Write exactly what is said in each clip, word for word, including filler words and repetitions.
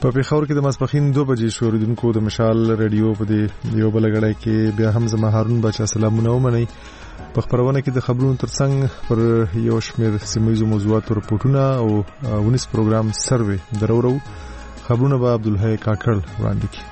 په پیښور کې د ماسپښین دوه بجې شو اوریدونکو د مشال رادیو په دې یو بل غړای کې بیا هم زما هارون بچا سلامونه ومني. په خبرونه کې د خبرونو ترڅنګ پر یو شمېر سیمایي موضوعاتو رپورټونه او ونیس پروګرام سروي درورو خبرونه به عبدالحی کاکړ وړاندې کړي.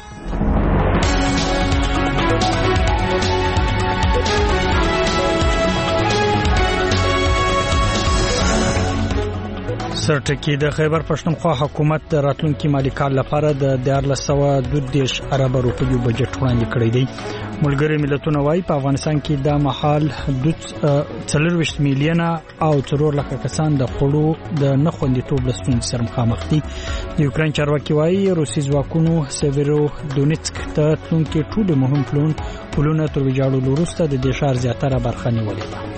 سرټکی د خیبر پښتونخوا حکومت د راتلونکي مالی کال لپاره د دیارلس سوه دوه دېرش ارب روپیو بجټ وړاندې کړی دی. ملګری ملتونه وايي په افغانستان کې د مهال څلورویشت میلیونه او څلور لکه کسان د خوړو د نه خوندیتوب له ستونزې سره مخامخ دي. د یوکرين چارواکي وايي روسي ځواکونو سیویرو دونیتسک ته تلونکي ټول مهم پلون پلونه تر ویجاړولو وروسته د دې ښار زیاتره برخه نیولې ده.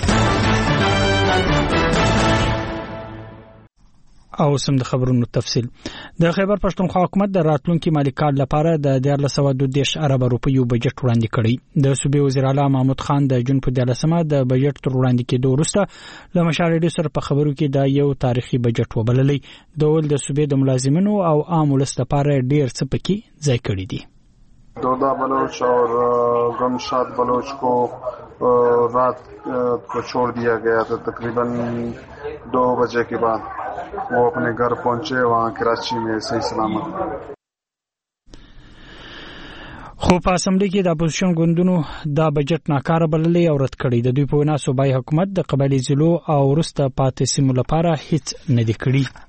او سم د خبرونو تفصیل. د خیبر پښتونخوا حکومت د راتلونکي مالی کال لپاره د دیارلس سوه دوه دېرش ارب روپیو بجټ وړاندې کړی. د صوبې وزیر اعلی محمود خان د جون په دیارلسمه د بجټ تر وړاندې کېدو وروسته له مشارډو سره په خبرو کې دا یو تاریخي بجټ وبللی. د ول د صوبې د ملازمینو او عام ولس لپاره ډیر څه پکې ځای کړی دي. दोदा बलोच और गमशाद बलोच को रात को छोड़ दिया गया था. तकरीबन दो बजे के बाद वो अपने घर पहुंचे वहाँ कराची में सही सलामत. خو په اسمبلی کې د اپوزیشن ګوندونو دا بجټ ناکاره بللی او رد کړی. د دوی په وینا صوبایي حکومت د قبایلی ضلعو او ورسته پاتې سیمو لپاره هیڅ نه دی کړی.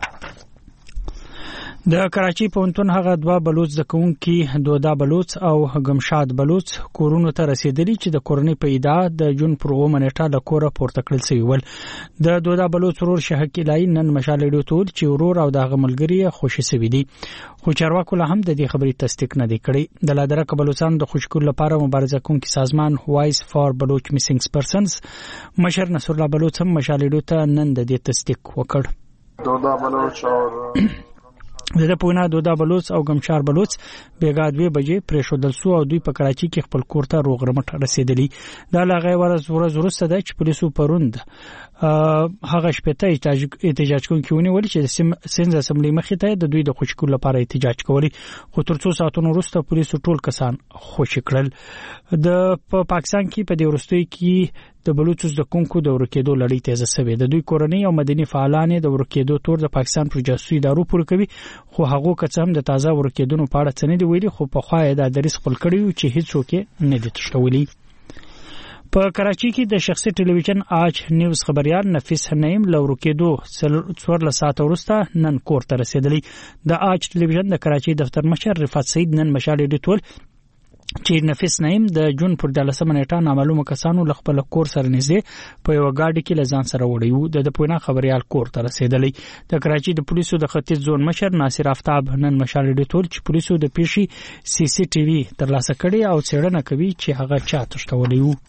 د کراچي پونتون هغه دوا بلوچ د کوونکی دودا بلوچ او غمشاد بلوچ کورونو ته رسیدلی چې د کورنۍ په ادعا د جون پر اومه نیټه له کوره پورته کړل شوی ول. د دودا بلوچ ورور شهک الای نن مشالې ډوتول چې ورور او د غملګری خوشي سوي دي. خو چارواکو له هم د دې خبرې تصدیق نه دی کړی. د لادرک بلوچستان د خوشکول لپاره مبارزه کوونکی سازمان وایس فار بلوچ میسینګ پرسنز مشر نصر الله بلوچ هم مشالې ډوته نن د دې تصدیق وکړ. دودا بلوچ او د پونا دودا بلوچ او غمشار بلوچ بیګا دوه بجې پریښودل سو او دوی په کراچي کې خپل کور ته روغرمټ رسیدلی. دا لغه ورځ ورځ وروسته د پولیسو پروند هغه شپته احتجاج کوونکي ونیول چې د سند اسمبلی مخې ته د دوی د خوشکول لپاره احتجاج کوي. خو تر څو ساعتونو وروسته پولیسو ټول کسان خوشی کړل. د پاکستان کې په دې وروستۍ کې د بلوچستان د کونکو د ورکېدو لړۍ تیزه شوې. د دوی کورنۍ او مدني فعالان د ورکېدو تور د پاکستان پر جاسوسي ادارو پور کوي. خو هغه کڅم د تازه ورکېدونو په اړه څه نه دی ویلي. خو په خوا د دریس خپل کړیو چې هیڅ څوک نه دي تشتولي. په کراچي کې د شخصي ټلویزیون آج نیوز خبريال نفیس نعیم لورکېدو څوارلس ساعت وروسته نن کور ته رسیدلی. د آج ټلویزیون د کراچي دفتر مشر رفعت سعید نن مشالې ډیټول چې نفیس نعیم د جون پر دلسمه نیټه نامعلومه کسانو له خپل کور سره نږدې په یو گاډي کې لزان سره وړیو. د پوینا خبريال کور ته رسیدلی. د کراچي د پولیسو د ختیځ زون مشر ناصر آفتاب نن مشالې ډیټول چې پولیسو د پیښې سی سی ټي وي ترلاسه کړي او څېړنه کوي چې هغه چا تشتولی وو.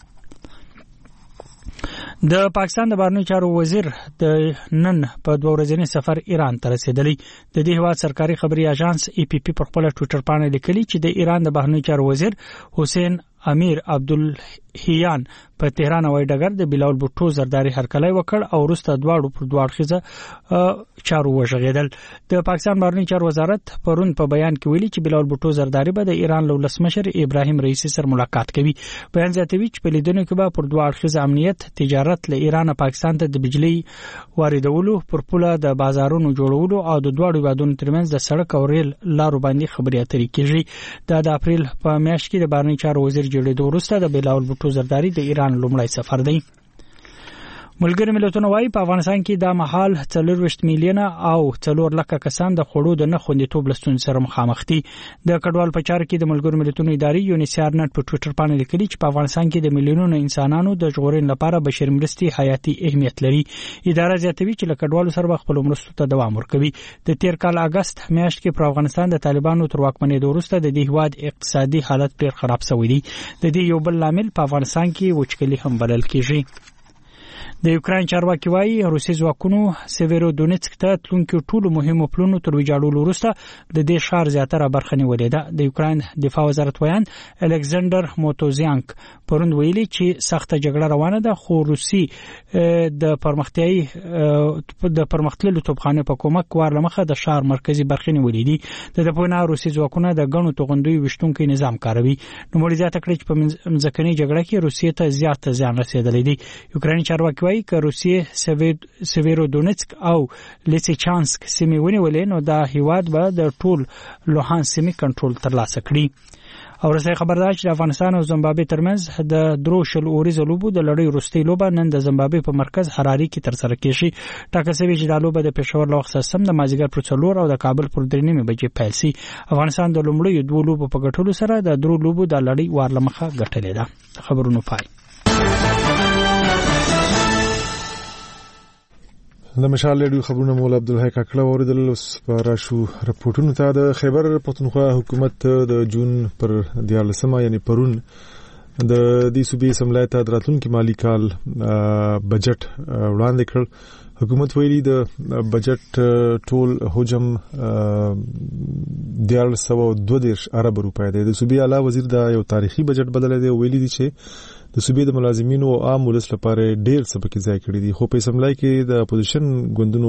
د پاکستان د بهرنیو چارو وزیر د نن په دوه ورځنی سفر ایران ته رسیدلی. د دې هیواد سرکاري خبري اژانس ای پی پی پر خپل ټوئیټر باندې لیکلي چې د ایران د بهرنیو چارو وزیر حسین امیر عبدالحیان په تهران هوایي ډګر د بلاول بوټو زرداری هرکلی وکړ او وروسته دواړو پر دوه اړخیزه چارو وژغېدل. د پاکستان بهرنیو چارو وزارت پرون په بیان کې ویلي چې بلاول بوټو زرداری به د ایران له ولسمشر ابراهیم رئیسی سره ملاقات کوي. بیان زیاتوي چې په لیدنو کې به پر دوه اړخیزه امنیت، تجارت له ایران پاکستان ته د بجلی واردولو، پر پوله د بازارونو جوړولو او د دوه هیوادونو ترمنځ د سړک او ریل لارو باندې خبرې اترې کیږي. دا د اپریل په میاشت کې د بهرنیو چارو وزیر جوړېدو وروسته د بلاول بوټو زرداری د ایران لومړی سفر دی. ملګری ملتونه وايي په افغانستان کې د مهال څلورویشت میلیونه او څلور لکه کسان د خوړو د نه خوندیتوب له ستونزې سره مخامخ دي. د کډوال په چارو کې د ملګرو ملتونو ادارې یونیسیار نت په ټوئیټر باندې لیکلي چې په افغانستان کې د میلیونونو انسانانو د ژغورنې لپاره بشري مرستې حیاتي اهمیت لري. اداره زیاتوي چې له کډوالو سره خپل مرستو ته دوام ورکوي. د تیر کال اگست میاشت کې په افغانستان د طالبانو تر واکمنۍ وروسته د دې هیواد اقتصادي حالت ډېر خراب شوی دی. د دې یو بل لامل په افغانستان کې وچکلي هم بلل کیږي. د یوکرين چارواکي وايي روسي ځواکونو سیویرودونیتسک ته تلونکو ټولو مهمو پلونو تر ویجاړولو وروسته د دې ښار زیاتره برخه نیولې ده. د یوکرين دفاع وزارت ویان الکساندر موتوزیانک پروند ویلي چې سخته جګړه روانه ده، خو روسي د پرمختیايي د پرمختللو توپخانه په کومک ورلمخه د ښار مرکزی برخه نیولې دي. د دپونه روسي ځواکونه د غنو توغندوی وشتونکو نظام کاروي. نو مړي زیاته کړی چې په ځکهني جګړه کې روسیې ته زیات زیان رسیدلی دی. یوکرين چارواکي وايي چې روسیې سیویرودونیتسک او لیسیچانسک سیمې ونیولې نو دا هیواد به د ټول لوهان سیمې کنټرول ترلاسه کړي. او رسې خبردار چې افغانستان او زیمبابوې ترمنځ د دروشل اوريز لوبو د لړۍ وروستۍ لوبه نن د زیمبابوې په مرکز حراري کې تر سره کیږي. ټاکل شوی چې د لوبه د پېښور له وخت سم د مازیګر پر څلور او د کابل پر درې نیمه بجې پیل شي. افغانستان د لومړیو دوه لوبو په ګټلو سره د درو لوبو د لړۍ وارلمخه ګټلې ده. خبرونه پای. د مشال ریډیو خبرونه مولا عبدالحی کاکړه اوریدل. اوس په شو رپورټونو ته د خیبر پښتونخوا حکومت د جون پر دیارلسمه یعنی پرون د دې صوبې سملای ته راتلونکي مالی کال بجټ وړاندې کړ. حکومت ویلي د بجټ ټول حجم دیارلس سوه دوه دېرش ارب روپۍ دی. د صوبې اعلی وزیر دا یو تاریخي بجټ بدللی دی. ویلي دي چې د صوبې د ملازمینو او عام ولس لپاره ډېر څه پکې ځای کړی دي، خو په اسمبلی کې د اپوزیشن ګوندونو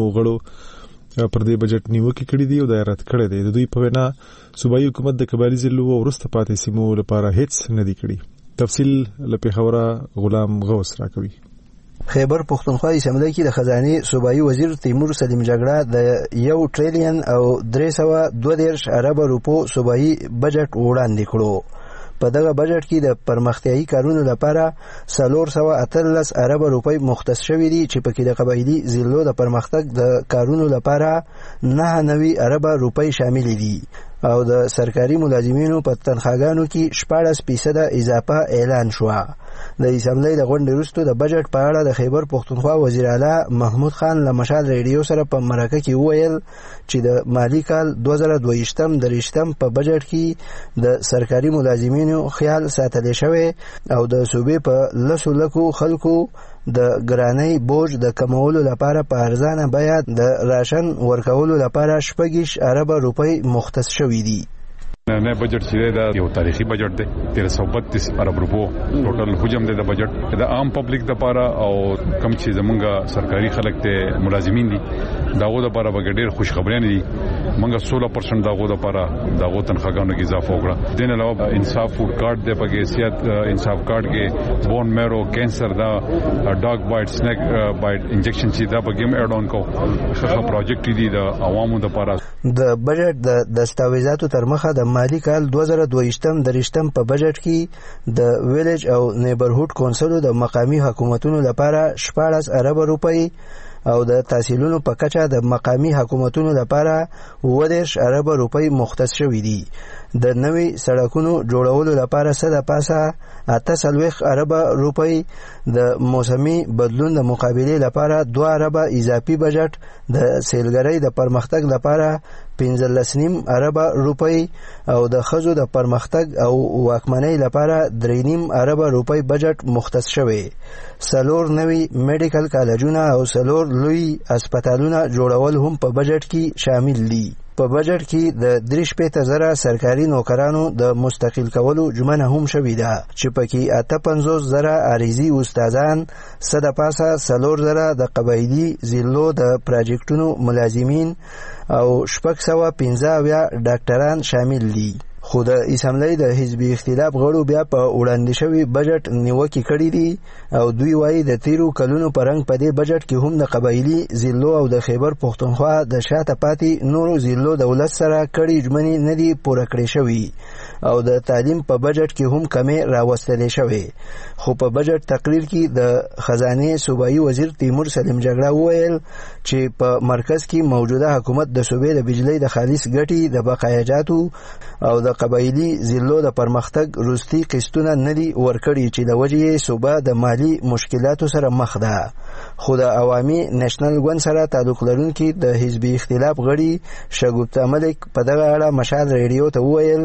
غړو پر دې بجټ نیوکې کړې دي او دا رد کړی دی. د دوی په وینا صوبایي حکومت د قبایلي ضلعو او وروسته پاتې سیمو لپاره هیڅ نه دی کړی. تفصیل له پیښوره غلام غوث راکوي. خیبر پښتونخوا اسمبلی کې د خزانه صوبایي وزیر تیمور سلیم جګړه د یو ټریلیون او درې سوه دوه دېرش ارب روپو صوبایي بجټ وړاندې کړو. په دغه بجټ کې د پرمختیايي کارونو لپاره څلور سوه اتلس ارب روپۍ مختص شوي دي چې پکې د قبایلي ضلعو د پرمختګ د کارونو لپاره نهه نوي ارب روپۍ شامل دي او د سرکاري ملازمینو په تنخواګانو کې شپاړس فیصده اضافه اعلان شوه. د اسمبلی د غونډې وروسته د بجټ په اړه د خیبر پښتونخوا وزیر اعلی محمود خان له مشال ریډیو سره په مرکه کې وویل چې د مالی کال دوه زره دوه ویشتم دریشتم په بجټ کې د سرکاري ملازمینو خیال ساتل شوی او د صوبې په لسو لکو خلکو د ګرانۍ بوج د کمولو لپاره په ارزانه بیه د راشن ورکولو لپاره شپږ ارب روپۍ مختص شوي دي. نه بجټ چې دا یو تاریخي بجټ دی. تیرہ سو بتیس ارب روپو ټوټل حجم دی د بجټ د عام پبلک لپاره او کم چې زمونږ سرکاري خلک ته ملازمین دي داغو لپاره به ډېر خوش خبريان دي. مونږ سولہ پرسنټ داغو لپاره داغو تنخواګانو کې اضافه وکړه. دین علاوه انصاف فوډ کارت دی په حیثیت انصاف کارت کې بون میرو کینسر دا ډاګ بایټ سنیک بایټ انجکشن چې دا په ګیم اډ اون کو ښه پروجیکټ دي د عوامو لپاره. د بجټ د دستاویزاتو تر مخه د مالی کال دوه زره دوه ویشتم دریشتم په بجټ کې د ویلیج او نیبرهود کونسلو د مقامی حکومتونو لپاره شپاړس ارب روپۍ او د تحصیلونو په کچه د مقامی حکومتونو لپاره اووه دېرش ارب روپۍ مختص شوي دي. د نوي سړکونو جوړولو لپاره څه د پاسه اته څلوېښت ارب روپۍ، د موسمي بدلون د مقابلې لپاره دوه ارب اضافي بجټ، د سیلګرۍ د پرمختګ لپاره پنځلس نیم ارب روپۍ او د ښځو د پرمختګ او واکمنۍ لپاره درې نیم ارب روپۍ بجټ مختص شوی. څلور نوي میډیکل کالجونه او څلور لوی هسپتالونه جوړول هم په بجټ کې شامل دي. په بجټ کې د درې شپېته زره سرکاري نوکرانو د مستقل کولو ژمنه هم شوې ده چې پکې اته پنځوس زره عریضي استادان، څه د پاسه څلور زره د قبایلي ضلعو د پراجیکټونو ملازمین او شپږ سوه پنځه اویا ډاکټران شامل دي. خو د اسمبلی د حزبي اختلاف غړو بیا په وړاندې شوي بجټ نیوکې کړي دي او دوی وایي د تیرو کلونو په رنګ په دې بجټ کې هم د قبایلي ضلعو او د خیبر پښتونخوا د شاته پاتې نورو ضلعو دولت سره کړي ژمنې نه دي پوره کړې شوي او د تعلیم په بجټ کې هم کمې راوستلې شوې. خو په بجټ تقریر کې د خزانه صوبایي وزیر تیمور سلیم جګړه وویل چې په مرکز کې موجوده حکومت د صوبې د بجلی د خالص ګټې د بقایاجاتو او د قبایلي ضلعو د پرمختګ وروستي قسطونه نه دي ورکړي چې د وجې صوبه د مالی مشکلاتو سره مخ ده. خو د عوامي نېشنل ګوند سره تعلق لرونکي د حزبي اختلاف غړي شګوفتا ملک په دغه اړه مشال ریډیو ته وویل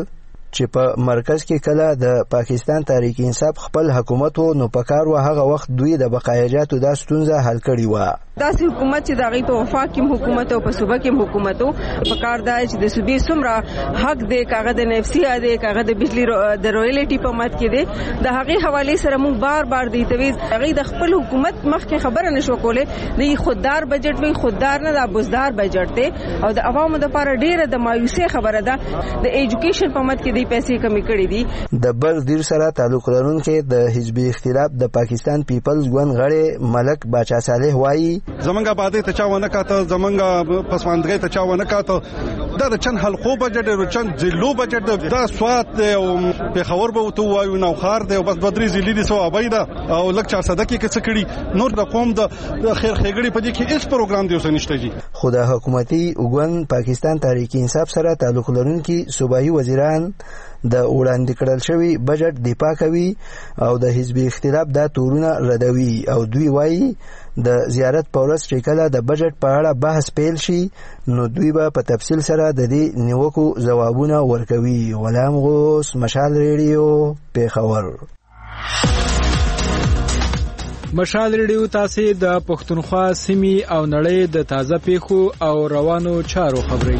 چې په مرکز کې کله د پاکستان تحریک انصاف خپل حکومت وو نو پکار و هغه وخت دوی د بقایجاتو د ستونزه حل کړي و. داسې حکومت چې دغه په وفاق کې حکومت او په صوبه کې حکومت او پکار دی چې د صوبې سمره حق دی کاغه د نفسي دی کاغه د بجلی د رویالټي په مات کې دی د هغه حواله سره موږ بار بار دی تویز هغه د خپل حکومت مخکې خبره نشو کوله د خوددار بجټ وی خوددار نه د بوزدار بجټ دی او د عوامو لپاره ډیره د مایوسي خبره ده د ایجوکیشن په مات کې دی پیسې کمی کړې دي. د بل دیر سره تعلق لرونکي د حزب اختلاف د پاکستان پیپلز ګوند غړي ملک باچا صالح وایي زمونږه باندې ته چاونه کاته زمونږه پسماندګۍ ته چاونه کاته دا د چن حلقو بجټ د چن ضلعو بجټ دا سوات او پیښور به تو وایو نو خار دی او بس بدري ضلع دي سو ابیدا او لک چار صدقې کې څه کړي نور د قوم د خیر خېګړي په دې کې هیڅ پروګرام دی اوس نشته جی. خو د حکومتي وګون پاکستان تحریک انصاف سره تعلق لرونکي صوبایي وزیران د وړاندې کړل شوی بجټ دفاع کوي او د حزب اختلاف دا تورونه ردوي او دوی وایي د زیارت پورس چې کله د بجټ په اړه بحث پیل شي نو دوی به په تفصیل سره د دې نیوکو ځوابونه ورکوي. غلام غوث، مشال ریډیو، پیښور. مشال ریډیو تاسو د پښتونخوا سیمې او نړۍ د تازه پیښو او روانو چارو خبري.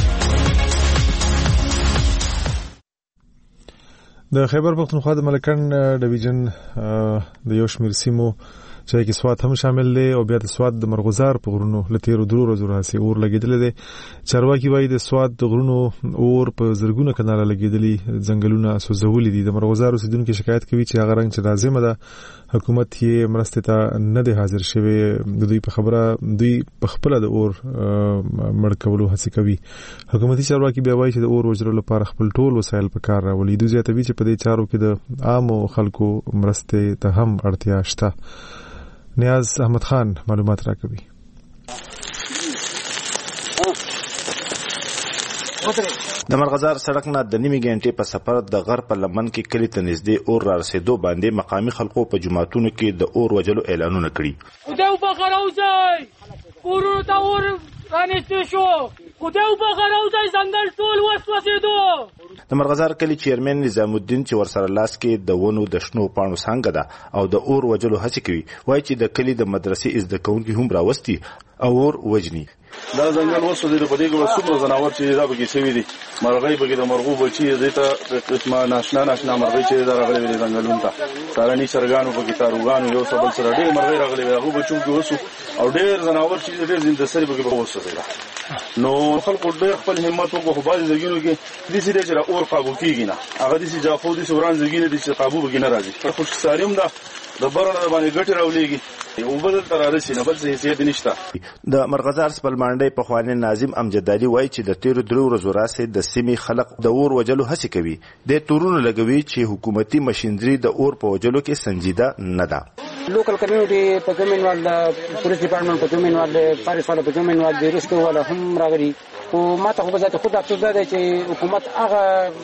د خیبر پختونخوا د ملکن ډیویژن د یو شمیر سیمو چې کې سواد هم شامل دي او بیا د سواد د مرغزار په غرونو لتیرو درو ورځو راځي اور لګیدل دي. چارواکي وایي د سواد د غرونو اور په زرګونه کناله لګیدلي ځنګلونه سوځولي دي. د مرغزار اوسیدونکو شکایت کوي چې هغه رنګ چې لازمه ده حکومت یې مرسته ته نه دی حاضر شوی. د دوی په خبره دوی په خپل د اور مړ کولو هڅه کوي. حکومتي چارواکي بیا وایي چې د اور وجرو لپاره خپل ټول وسایل په کار راولي. دوی زیاتوي چې په دې چارو کې د عامو خلکو مرسته ته هم اړتیا شته. نیاز احمد خان معلومات راکوي. د مرغزار سړک نه د نیمه غنټې په سفر د غر په لمن کې کلی ته نږدې اور را رسیدو باندې مقامی خلکو په جماعتونو کې د اور وجلو اعلانونه کړي. خدای په خراوځي ورو تا اور رانیستو شو خدای په خراوځي څنګه ټول وسوسېدو. د مرغزار کلی چیرمن نظام الدین چې ورسره لاس کې د ونو د شنو پاڼو څنګه ده او د اور وجلو هڅه کوي وایي چې د کلی د مدرسې از د کونکي هم راوستي او اور وجني. دا ځنګل وسوځي د بده کې څومره زناور چې دا بګي سوي دي مرغۍ بګي د مرغو بچي دته قسمه ناشنا ناشنا مرغۍ چې دا راغلي دي ځنګلونو ته سارني چرګانو بګي تاروغانو یو څه بل سره ډېر مرغۍ راغلي هغه بچو کې وسو او ډېر زناور چې ډېر زنده سری بګي وسوځي. نو خلکو ډېر خپل همت وکړو په باندې ځګینو کې د سې چې اور قابو کیږي نه هغه د سې جافو د سوران ځګینې د چې قابو بګي نه راځي. خو ساریم دا د برنه باندې ګټه راولېږي او بدل تر راشي نه بل څه هیڅ نشته. د مرغزار سپلمانډي په خواني ناظم امجد علي وایي چې د تیر درو ورځو راځي د سیمې خلک د اور وجلو هڅه کوي. د تورونو لګوي چې حکومتي ماشينري د اور په وجلو کې سنجیده نه ده. لوکل کمیونټي په کمنوال د پولیس ډپارټمنټ په کمنوال د فارس والا په کمنوال د رسکو والا هم راغلي او ما ته خو ذات خود افسوس ده چې حکومت هغه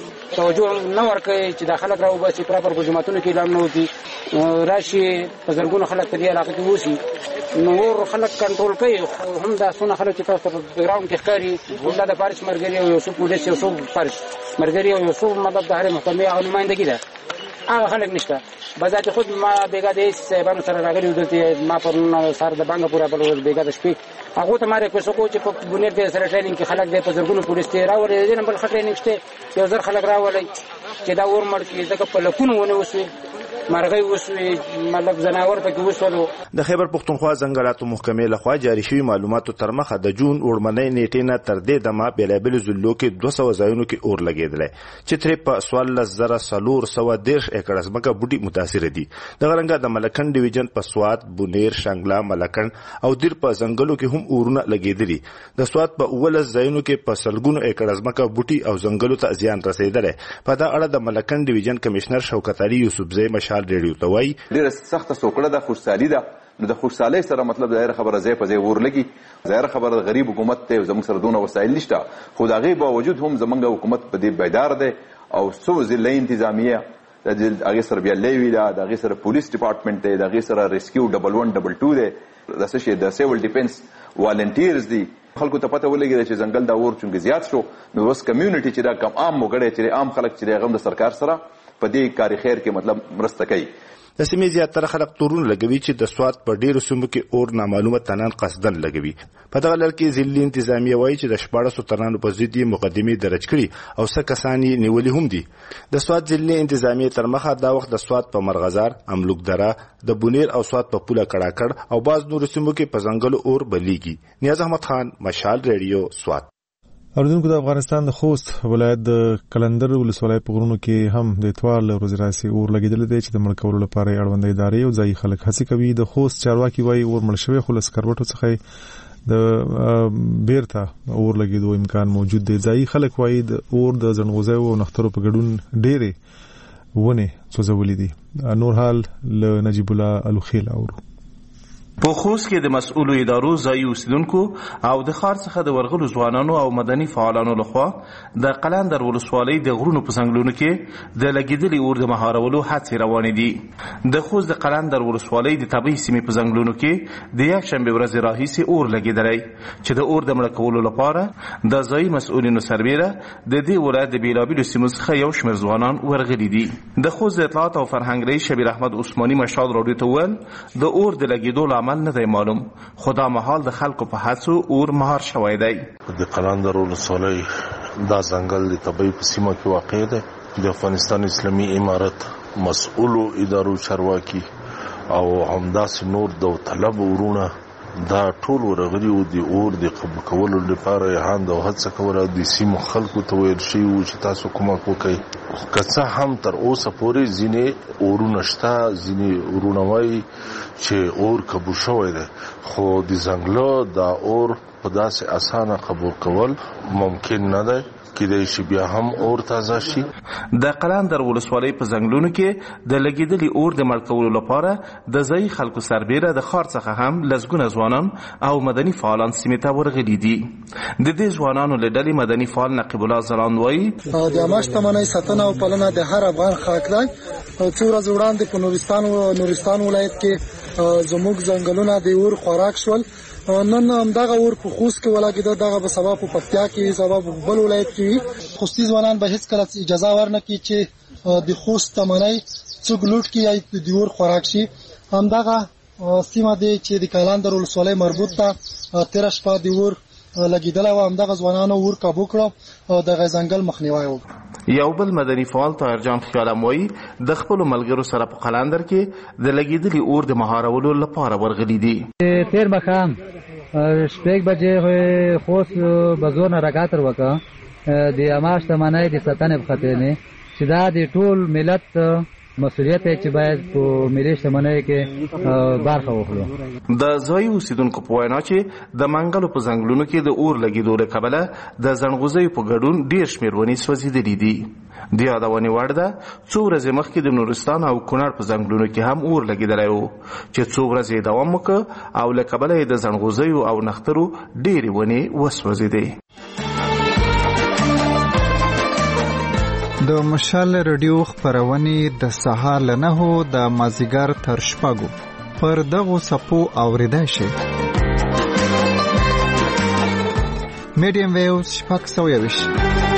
توجه نه ورکوي چې د خلک راو باسي پراپر په جماعتونو کې اعلان نه وکړي راشي په زرګونو خلک په دې علاقه کې وسی نو ور خلک کنټرول کوي هم دا څونه خلک چې تاسو په ګراوند کې ښکاري دا د فارس مرګري او یوسف پولیس یو څو فارس مرګري او یوسف مدد د هر محکمې او نمائندګي ده هغه خلک نشته. بذات خود ما بیګا د صاحبانو سره راغلي ودته ما پر سر د بانګ پورا بل بیګا د شپې هغه ته ماره کوڅه کو چې په بنیر کې سره ټریننګ کې خلک د پزرګونو پولیس ته راوړي دي نه بل ټریننګ شته یو ځر خلک راولي چې دا ور مړ کې ځکه په لکونو ونه وسوي مرغۍ وسوي مطلب زناور پکې وسولو. د خیبر پختونخوا ځنګلاتو محکمې لخوا جاری شوی معلوماتو تر مخه د جون وړمنۍ نیټې نه تر دې دمه بیلابل زلو کې دوه سوه ځایونو کې اور لګېدلی چې ترې په څوارلس زره څلور سوه دېرش ایکړه ځمکه بوټي متاثره دي. دغه رنګه د ملکن ډیویژن په سوات بونیر شانګلا ملکن او دیر په ځنګلو کې هم اورونه لګېدلي. د سوات په اوولس ځایونو کې په سلګونو ایکړه ځمکه بوټي او ځنګلو ته زیان رسېدلی. په دا اړه د ملکن ډیویژن کمشنر شوکت علي یوسفزی مشال ریډیو ته وایي ډېره سخته سوکړه ده خوشحالي ده. نو د خوشحالۍ سره مطلب ظاهره خبره ځای په ځای اور لګي ظاهره خبره د غریب حکومت ته زموږ سره دونه وسایل نشته خو د هغې باوجود هم زموږ حکومت په دې بیدار دی او څو ضلعي انتظامیه د هغې سره بیا لیوي ده د هغې سره پولیس ډپارټمنټ دی د هغې سره ریسکیو ډبل ون ډبل ټو دی د څه شي د سیول ډیفینس والنټیرز دي خلکو ته پته ولګي چې ځنګل دا اور چونګ زیات شو نو وس کمیونټي چې دا کم عام وګړي چې عام خلک چې هغه د سرکار سره په دې کاری خیر کې مطلب مرسته کوي. د سیمې زیاتره خلک تورون لګوي چې د سواد په ډیرو سیمو کې اور نامعلومه تنان قصدن لګوي. په دغه لړ کې ځلې انتظامیه وایي چې د شپاړسو تنانو په ضد یې مقدمې درج کړي او څه کسان یې نیولي هم دي. د سواد ځلې انتظامیه تر مخه دا وخت د سواد په مرغزار، املوک دره، د بونیر او سواد په پوله کړاکړ او باز نورو سیمو کې په ځنګلو اور بلیږي. نیاز احمد خان، مشال ریډیو، سواد. اوریدونکو د افغانستان د خوست ولایت د کلندر ولسوالۍ په غرونو کې هم د اتوار له ورځې راهیسې اور لګېدلی دی چې د مړ کولو لپاره یې اړونده ادارې او ځایي خلک هڅې کوي. د خوست چارواکي وایي اور مړ شوی خو له سکروټو څخه د بیرته اور لګېدو امکان موجود دی. ځایي خلک وایي د اور د ځنغوزیو او نښترو په ګډون ډېرې ونې سوځولې دي. نور حال له نجیب الله الوخیل اورو. په خوست کې د مسؤلو ادارو، ځایي اوسیدونکو او د ښار څخه د ورغلو ځوانانو او مدني فعالانو لخوا د قلندر ولسوالۍ د غرونو په څنګلونو کې د لګېدلي اور د مهارولو هڅې روانې دي. د خوست د قلندر ولسوالۍ د طبیعي سیمې په څنګلونو کې د یکشنبې ورځې راهیسې اور لګېدلی چې د اور د مړه کولو لپاره د ځایي مسؤلینو سربیره د دې ولایت د بېلابېلو سیمو څخه یو شمېر ځوانان ورغلي دي. د خوست د اطلاعات او فرهنګ رئیس شبیر احمد عثماني مشال راډیو ته وویل د اور د لګېدو عمل نه دی معلوم، خو دا مهال د خلکو په هڅو اور مهار شوی دی. د قلندر ولسوالۍ دا ځنګل د طبیعي په سیمه کې واقع دی. د افغانستان اسلامي امارت مسؤلو ادارو چارواکي او همداسې نور داوطلب ورونه دا ټول ورغلي وو د اور د قبول کولو لپاره یې هاند او هڅه کوله. د سیمو خلکو ته ویل شوي وو چې تاسو کومک وکړئ. که څه هم تر اوسه پورې ځینې اورونه شته، ځینې ورونه وایي چې اور قبول شوی دی، خو د ځنګله دا اور په داسې اسانه قبول کول ممکن نه دی. کېدای شي بیا هم اور تازه شي. د قلندر ولسوالۍ په ځنګلونو کې د لګېدلي اور د مړ کولو لپاره د ځایي خلکو سربیره د ښار څخه هم لسګونه ځوانان او مدني فعالان سیمې ته ورغلي دي. د دې ځوانانو له ډلې مدني فعال نقیب الله ځلاند وایي د عامه شتمنۍ ساتنه او پالنه د هر افغان حق دی. څو ورځې وړاندې په نورستان نورستان ولایت کې زموږ ځنګلونه د اور خوراک شول. نن همدغه اور په خوست کې ولګېده، دغه به سبا په پکتیا کې، سبا په بل ولایت کې وي. خوستي ځوانان به هېڅکله اجازه ورنه کړي چې د خوست شتمنۍ څوک لوټ کړي یا د اور خوراک شي. همدغه سیمه دی چې د قلندر ولسوالۍ مربوط ته تېره شپه د اور لګېدلی و. همدغه ځوانانو اور کابو کړه او دغه ځنګل مخنیوی وکړ. یو بل مدني فعال طاهر جان خیالم وایي د خپلو ملګرو سره په قلندر کې د لګېدلي اور د مهارولو لپاره ورغلي دي. تېر ماښام شپږ بجې خوست بزور نه راکاتر وکړه د عامه شتمنۍ د ساتنې په خاطر چې دا د ټول ملت مسؤلیت دی چې باید په ملي شتمنۍ کې برخه واخلو. د ځایي اوسیدونکو په وینا چې د منګلو په ځنګلونو کې د اور لګېدو له کبله د ځنغوزیو په ګډون ډېر شمېر ونې سوځېدلي دي. د یادونې وړ ده څو ورځې مخکې د نورستان او کونړ په ځنګلونو کې هم اور لګېدلی و چې څو ورځې یې دوام وکړ او له کبله یې د ځنغوزیو او نښترو ډېرې ونې وسوځېدې. د مشال رادیو خپرونې د سهار له نهو د مازدیګر تر شپږو پر دغو څپو اورېدای شي. میډیم ویوز شپږ سوه یوویشت،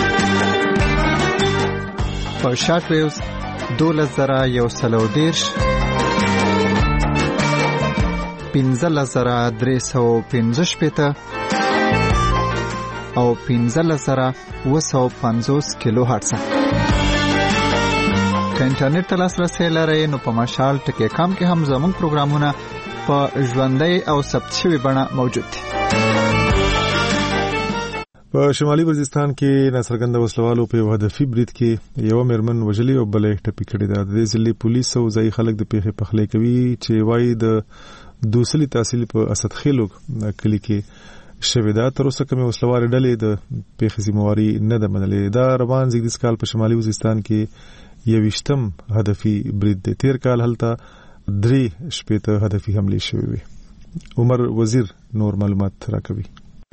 په شارټ ویوز دولس زره یو سل او دېرش، پنځلس زره درې سوه پنځه شپېته او پنځلس زره اوه سوه پنځوس کیلو هرټز. که انټرنیټ ته لاسرسی لرئ نو په مشال ټکی کام کې هم زموږ پروګرامونه په ژوندۍ او ثبت شوي بڼه موجود دي. په شمالي وزیرستان کې ناڅرګنده وسلوالو په یو هدفي برید کې یو میرمن وژلې او بلې ټپي کړې ده. د دې ضلع پولیس او ځایي خلک د پیښې پخلی کوي چې وایي د دوسلي تحصیل په اسدخیلو کلي کې شوې ده. تر اوسه کومې وسلوالې ډلې د پیښې ذمهواري نه ده منلې. دا روان زیږدیز کال په شمالي وزیرستان کې یویشتم هدفي برید دی. تیر کال هلته درې شپېته هدفي حملې شوې وې. عمر وزیر نور معلومات راکوي.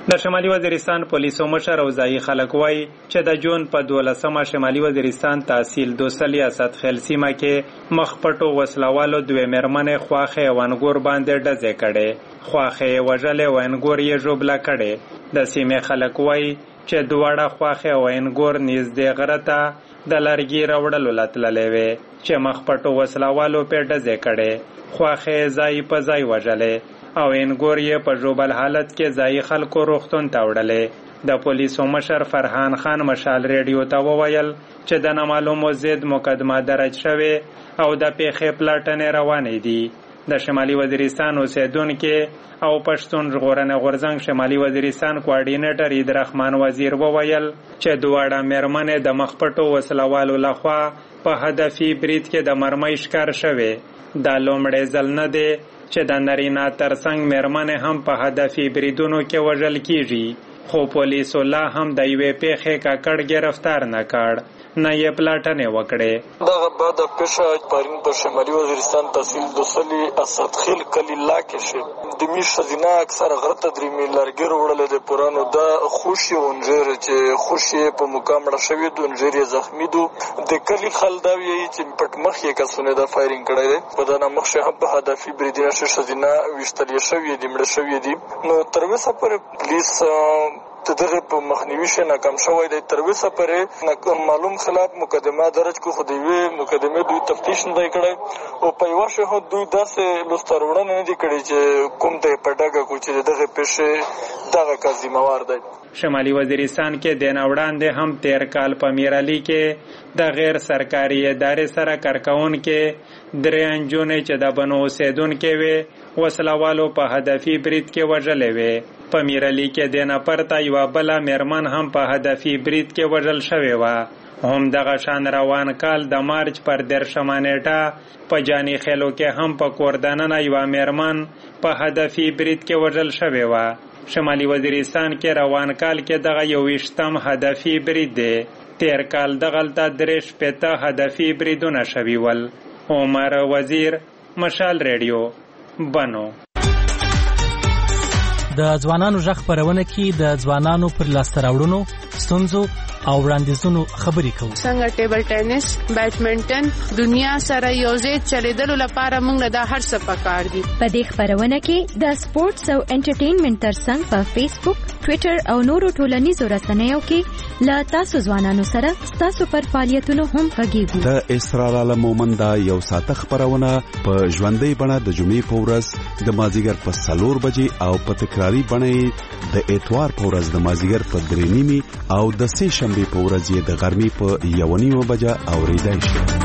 د شمالي وزیرستان پولیسو مشر او ځایي خلک وایي چې د جون په دولسمه شمالي وزیرستان تحصیل دوسل یا سطخیل سیمه کې مخ پټو وسلوالو دوه مېرمنې خواخې او انګور باندې ډزې کړې، خواخې وژلې او انګور یې ژوبله کړې. د سیمې خلک وایي چې دواړه خواخې او انګور نږدې غره ته د لرګي راوړلو لتللې وې چې مخ پټو وسلوالو پې ډزې کړې، خواخې ځای په ځای وژلې او انګور یې په ژوبل حالت کې ځایي خلکو روغتون ته وړلې. د پولیسو مشر فرحان خان مشال ریډیو ته وویل چې د نامعلومو ضد مقدمه درج شوې او د پیښې پلټنې روانې دي. د شمالي وزیرستان اوسیدونکي او پښتون ژغورنې غورځنګ شمالي وزیرستان کوارډینیټر عیدرحمان وزیر وویل چې دواړه مېرمنې د مخ پټو وسلوالو لخوا په هدفي برید کې د مرمۍ ښکار شوې. دا لومړی ځل نه دی چې د نارینه ترڅنګ مېرمنې هم په هدفي بریدونو کې وژل کیږي، خو پولیسو لا هم د یوې پیښې کاکړ گرفتار نه کړ، نه یې پلټنې وکړې. دغه بعد پیښه پرین په شمالي وزیرستان تحصیل دوسلی اسدخیل کلی علاقې شي د میش ښځینه اکثر غره ته درې مې لرګي وړلې د پورانو د خوشي اونجر چې خوشي په مقام را شوی د اونجر زخمی دو د کلی خلدا وی چې پټ مخ یې کسونه د فایرینګ کړی دی په دغه مخ شه په هدفي بریدونه ښځینه وشتل شوی دی مړ شوی دی. نو تر اوسه پورې پولیس ته دغه په مخنیوي شي ناکام شوی دی. تر اوسه پورې معلوم خلاف مقدمه درج کو خو دی مقدمه دوی تفتیش نه کړی او په یو شهه دوی داسې لسترونه نه دي کړی چې کوم ته پټاګه کو چې دغه پیښه دغه کاذموار دی. شمالي وزیرستان کې د نوړاندې هم تیر کال په میرالی کې د غیر سرکاري ادارې سره کارکون کې درې انجونې چې د بنو اوسیدونکي وې وسلوالو په هدفي برید کې وژلې وې. په میرالی کې د نپرته یوه بله مېرمن هم په هدفي برید کې وژل شوې وه. هم دغه شان روان کال د مارچ پر دېرشمه نیټه په جاني خیلو کې هم په کور دننه یوه مېرمن په هدفي برید کې وژل شوې وه. شمالي وزیرستان کې روان کال کې دغه یوویشتم هدفي برید دی. تیر کال دغلته درې شپېته هدفي بریدونه شوي ول. عمر وزیر، مشال ریډیو، بنو. د ځوانانو غږ خپرونه کې د ځوانانو پر لاسته راوړنو، ستونزو او وړاندیزونو خبرې کوو. څنګه ټیبل ټینس، بیډمنټن دنیا سره یوځای چلیدلو لپاره موږ له هر څه پکار دي. په دې خپرونه کې د سپورتس او انټرټینمنټ ترڅنګ په فیسبوک، ټوئیټر او نورو ټولنیزو رسنیو کې له تاسو ځوانانو سره تاسو پر فعالیتونو هم غږیږو. د اسرار عالم مومند یو ساعته خپرونه په ژوندۍ بڼه د جمعې په ورځ د مازیګر په څلور بجې او په تکراري بڼه د اتوار په ورځ د مازیګر په درې نیمې او د سې شنبې په ورځ یې د غرمې په یو نیمه بجه اوریدای شي.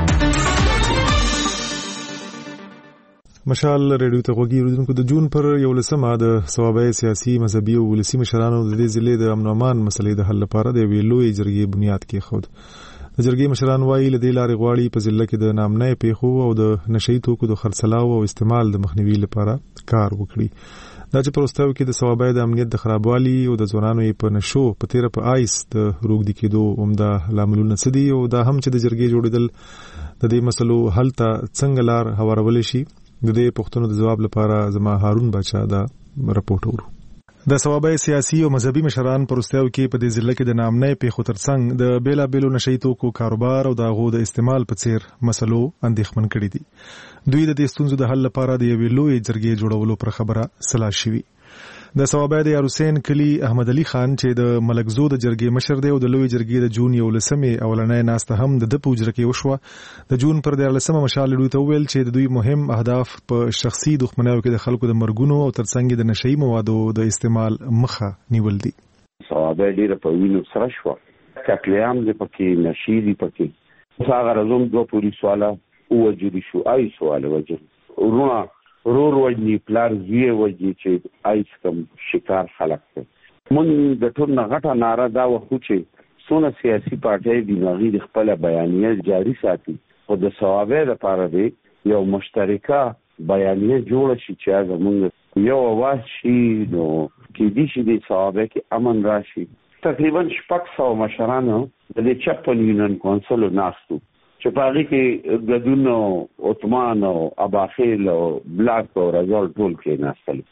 مشال ریډیو ته غوږی اوریدونکو، د جون پر یولسمه د صوابع سیاسي، مذهبي او ولسي مشرانو د دې ضلع د امن او امان مسلې د حل لپاره د یوې لویې جرګې بنیاد کېښود. د جرګې مشران وایي له دې لارې غواړي په ضلع کې د نامنۍ پیښو او د نشهیي توکو د خرڅلاو او استعمال د مخنیوي لپاره کار وکړي. دا چې پروستاو کې د صوابع د امنیت د خرابوالي او د ځوانانو یې په نشو په تیره په آیس د روږدي کېدو عمده لاملونه څه دي او دا هم چې د جرګې جوړېدل د دې مسلو حل ته څنګه لار هوارولی شي، د دې پوښتنو د ځواب لپاره زما هارون باچا دا رپورټ ورو. د صوابع سیاسي او مذهبي مشران پروستاو کې په دې ضلع کې د نامنۍ پیښو ترڅنګ د بیلابیلو نشهیي توکو کاروبار او د هغو د استعمال په څیر مسلو اندېښمن کړي دي. دوی د دې ستونزو د حل لپاره د یوې لویې جرګې جوړولو پر خبره سلا شوي. د صوابع د یاروسین کلی احمد علي خان چې د ملکزو د جرګې مشر دی او د لویې جرګې د جون یولسمې اولنۍ ناسته هم د ده په حجره کې وشوه. د جون پر دیارلسمه مشال ریډیو ته وویل چې د دوی مهم اهداف په شخصي دښمنیو کې د خلکو د مرګونو او ترڅنګ د نشهیي موادو د استعمال مخه نیول دي. صوابع ډېره په وینو سره شوه، قتلعام دی پکې، نشهیي دی پکې. هغه رزوم دوه پولیس والا ووجلي شو، آیس والا وجل ورونه رور وجنی پلار زیه وجنی چې آیس کم شکار خلق دی. مونږ د ټول نه غټه ناره دا وخو چې څونه سیاسي پارټۍ دي هغوی د خپله بیانیه جاري ساتي، خو د صوابع دپاره دی یو مشترکه بیانیه جوړه شي چې هغه مونږ یو اواز شي، نو کیدای شي د صوابع کې امن راشي. تقریبا شپږ سوه مشرانو د دې چپن یونین کونسلو ناستو چې په هغې کې ګدون او عثمان او اباخیل او بلاک او رزال ټول کېناستل.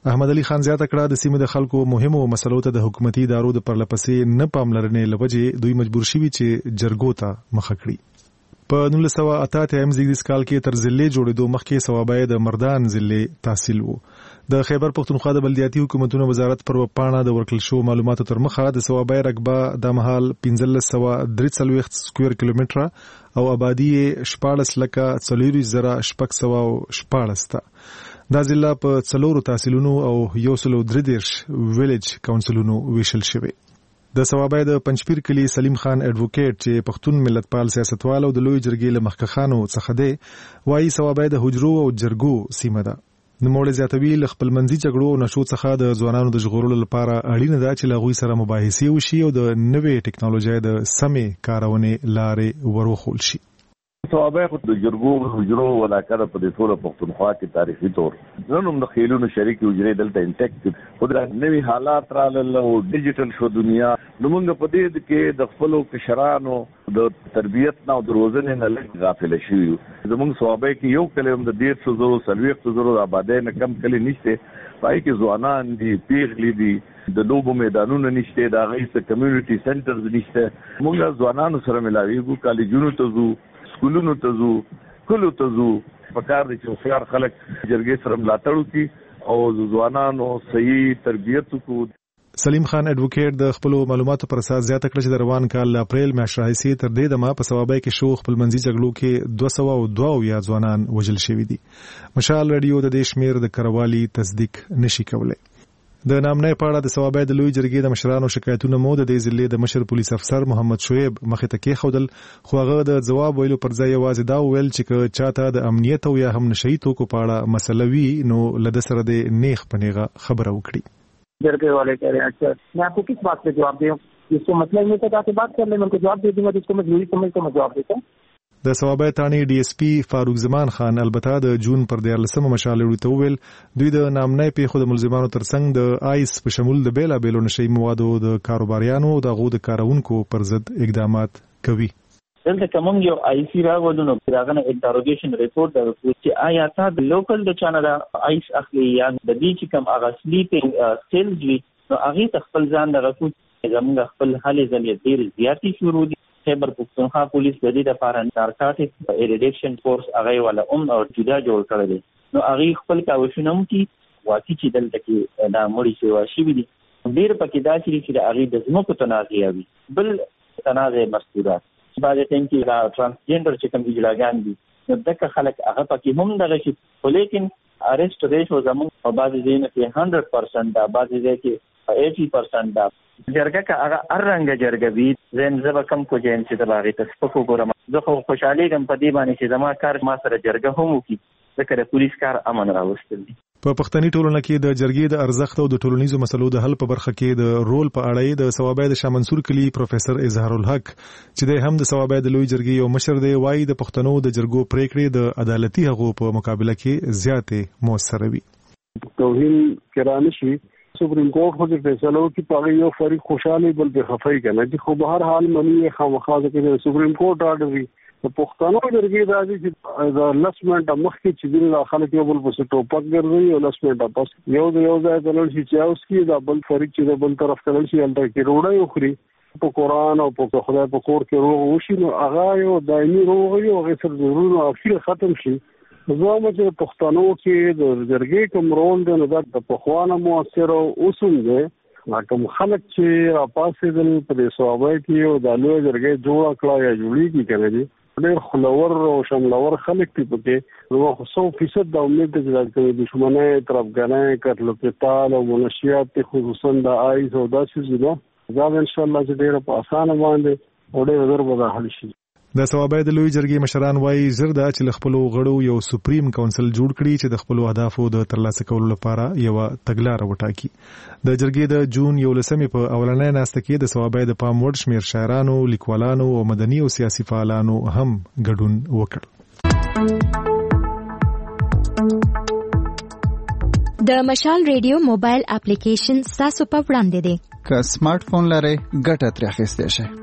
احمد علي خان زیاته کړه د سیمې د خلکو مهمو مسلو ته د حکومتي ادارو د پرلپسې نه پاملرنې لوجې دوی مجبور شوي چې جرګو ته مخه کړي. په نولس سوه اته اتیا زیږدیز کال کې تر ضلعې جوړېدو مخکې صوابۍ د مردان ضلعې تحصیل وو. د خیبر پښتونخوا د بلدیاتي حکومتونو وزارت پر وپاڼه د ورکړل شو معلوماتو تر مخه د صوابۍ رقبه د مهال پنځلس سوه درې څلوېښت سکویر کیلومتره او آبادي یې شپاړس لکه څلوېښت زره شپږ سوه شپاړس ده. دا ضلع په څلورو تحصیلونو او یو سلو درې دېرش ویلج کونسلونو ویشل شوی. د صوابۍ د پنځپیر کلي سلیم خان اډوکیټ چې پښتون ملتپال سیاستوال او د لوی جرګې له مخکښانو څخه دی وایي صوابۍ د حجرو او جرګو سیمه ده. نوموړی زیاتوي له خپلمنځي جګړو او نشو څخه د ځوانانو د ژغورلو لپاره اړینه ده چې له هغوی سره مباحثې وشي او د نوې ټکنالوژۍ د سمې کارونې لارې وروښول شي. صوابۍ خو د جرګو حجرو ولاکه په دې ټوله پښتونخوا کې تاریخي طور نن هم د خیلونو شریکې حجرې دلته انټیکټ خو د نوي حالات راغلل او ډیجیټل شو دنیا نو موږ په دې کې د خپلو کشرانو د تربیت نه او د روزنې نه لږ غافله شوي یو. زموږ صوابۍ کې یو کلی هم د دېرشو زرو څلوېښتو زرو د آبادۍ نه کم کلی نشته. په هغې کې ځوانان دي، پیغلې دي، د لوبو میدانونه نشته، د هغې څه کمیونټي سنټرز نشته. موږ ځوانانو سره ملاویږو، کالجونو ته ځو، سکولونو ته ځو، کلو ته ځو. پکار دی چې هوښیار خلک جرګې سره ملاتړ وکړي او ځوانانو صحیح تربیت وکړو. سلیم خان اډوکیټ د خپلو معلوماتو پر اساس زیاته کړه چې د روان کال له اپریل میاشتې راهیسې تر دې دمه په صوابۍ کې شو خپلمنځي جګړو کې دوه سوه او دوه اویا ځوانان وژل شوي دي. مشال راډیو د دې شمېر د کروالي تصدیق نشي کولی. د نامنۍ په اړه د صوابۍ د لوی جرګې د مشرانو شکایتونه مو د دې ضلعې د مشر پولیس افسر محمد شعیب مخې ته کېښودل، خو هغه د ځواب ویلو پر ځای یوازې دا وویل چې که چاته د امنیت او یا هم نشهیي توکو په اړه مسله وي نو له ده سره د نیغ په نیغه خبره وکړي. जरगे वाले कह रहे हैं अच्छा मैं आपको किस बात पे जवाब दूं, जिसको मतलब नहीं था कि बात कर ले मैं उनको जवाब दे दूंगा, जिसको मैं जरूरी समझ तो मैं जवाब देता हूं. د صوابۍ تاڼې ډي اس پي فاروق زمان خان البته د جون پر دیارلسمه مشال وړي ته وویل دوی د نامنۍ پیښو د ملزمانو ترڅنګ د آیس په شمول د بیلابیلو نشهیي موادو د کاروباریانو او د هغو د کارونکو پر ضد اقدامات کوي. دلته کوم یو آی سی راغلو نو راغنه انټروګیشن ریپورت د چې آیا تا د لوکل د چانه د آیس اخلي یا د دې چې کوم اغاثلی په سیلز وی نو هغه تخپل ځان د رسول زموږ خپل حالې ځلې ډیر زیاتی شروع دي. خیبر پښتونخوا پولیس د دې لپاره نارکاټیک ایریډکشن فورس هغه ولا ام او جدا جوړ کړل دي. نو هغه خپل کاوشونه هم کی واقعي چې دلته کې دا مړی شي واشي دي ډیر پکې دا چې د هغه د زموږ تنازع وي بل تنازع مسؤلیت بعد ټیم کې دا ترانسجندر چې کوم اجلاګان دي نو دغه خلک هغه پکې هم دغه شي ولیکن ارست ریشو زموږ په بعض ځینو کې صد درصد دا بعض ځای کې اسی پرسنټ دا جرګه کا هغه ارنګ جرګه وی زم زب کم کو جین چې د باغې تاسو ګورم زه خو خوشحالي کوم په دې باندې چې زما کار ما سره جرګه هم وکي ځکه د پولیس کار امن راوستل دي. په پښتني ټولنه کې د جرګې د ارزښت او د ټولنیزو مسلو د حل په برخه کې د رول په اړه د صوابۍ د شاه منصور کلی پروفیسور اظهار الحق چې د هم د صوابۍ د لوی جرګې یو مشر دی وایي د پښتنو د جرګو پریکړې د عدالتي حقوقو په مقابله کې زیاتې موثر وي. توهین کرانه شي سپریم کورټ خو د فیصلو کې پاره یو فریق خوشاله بل به خفای کنه چې خو به هر حال منی خامخا د سپریم کورټ اورډر وی په پښتنو درګي راځي چې د لسمنټ مخکې چې د خلک یو بل په ټوپک ګرځي او لسمنټ پس یو د یو ځای دلل شي چې اوس کې د بل فریق چې د بل طرف تلل شي الته کې روړی وخوري په قرآن او په خدای په کور کې روغ وشي نو هغه یو دایمي روغ یو هغه سره ضروري او اخیر ختم شي. زما چې پښتنو کې د جرګې کوم رول دی نو دا د پخوانه موثر او اوسم دی کوم خلک چې راپاسېدل په دې صوابۍ کې او د لوی جرګې جوړه کړه یا جوړېږي کنه دي ډېر خلور او شملور خلک دي پکې نو خو سو فیصد د امید د ځای دښمنۍ طرفګانۍ قتل قتال او منشیات خصوصا د آیس او داسې زینا دا ان شاء الله چې ډېر په اسانه باندې او ډېر زر به حل شي. د صوابۍ د لوی جرګې مشران وایي زر ده چې له خپلو غړو یو سپریم کونسل جوړ کړي چې د خپلو اهدافو د ترلاسه کولو لپاره یوه تګلاره وټاکي. د جرګې د جون یولسمې په اولنۍ ناسته کې د صوابۍ د پام وړ شمېر شاعرانو، لیکوالانو او مدني او سیاسي فعالانو هم ګډون وکړ. د مشال ریډیو موبایل اپلیکیشن ستاسو په وړاندې دی. که سمارټ فون لرئ ګټه ترې اخیستی شئ.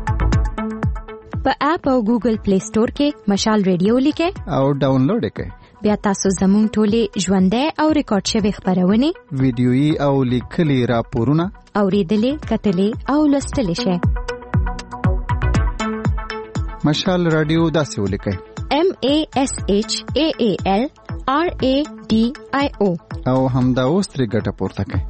په اپ او ګوګل پلی سٹور کې مشال ریډیو لیکئ او ډاونلوډ یې کړئ. بیا تاسو زموږ ټولې ژوندۍ او ریکارډ شوی خبرونه ویډیويي او لیکلي راپورونه اوریدلې کتلې او لوستلې شئ. مشال رادیو داسې ولیکئ: M A S H A A L R A D I O او همدا اوس ترې ګټه پورته کړئ.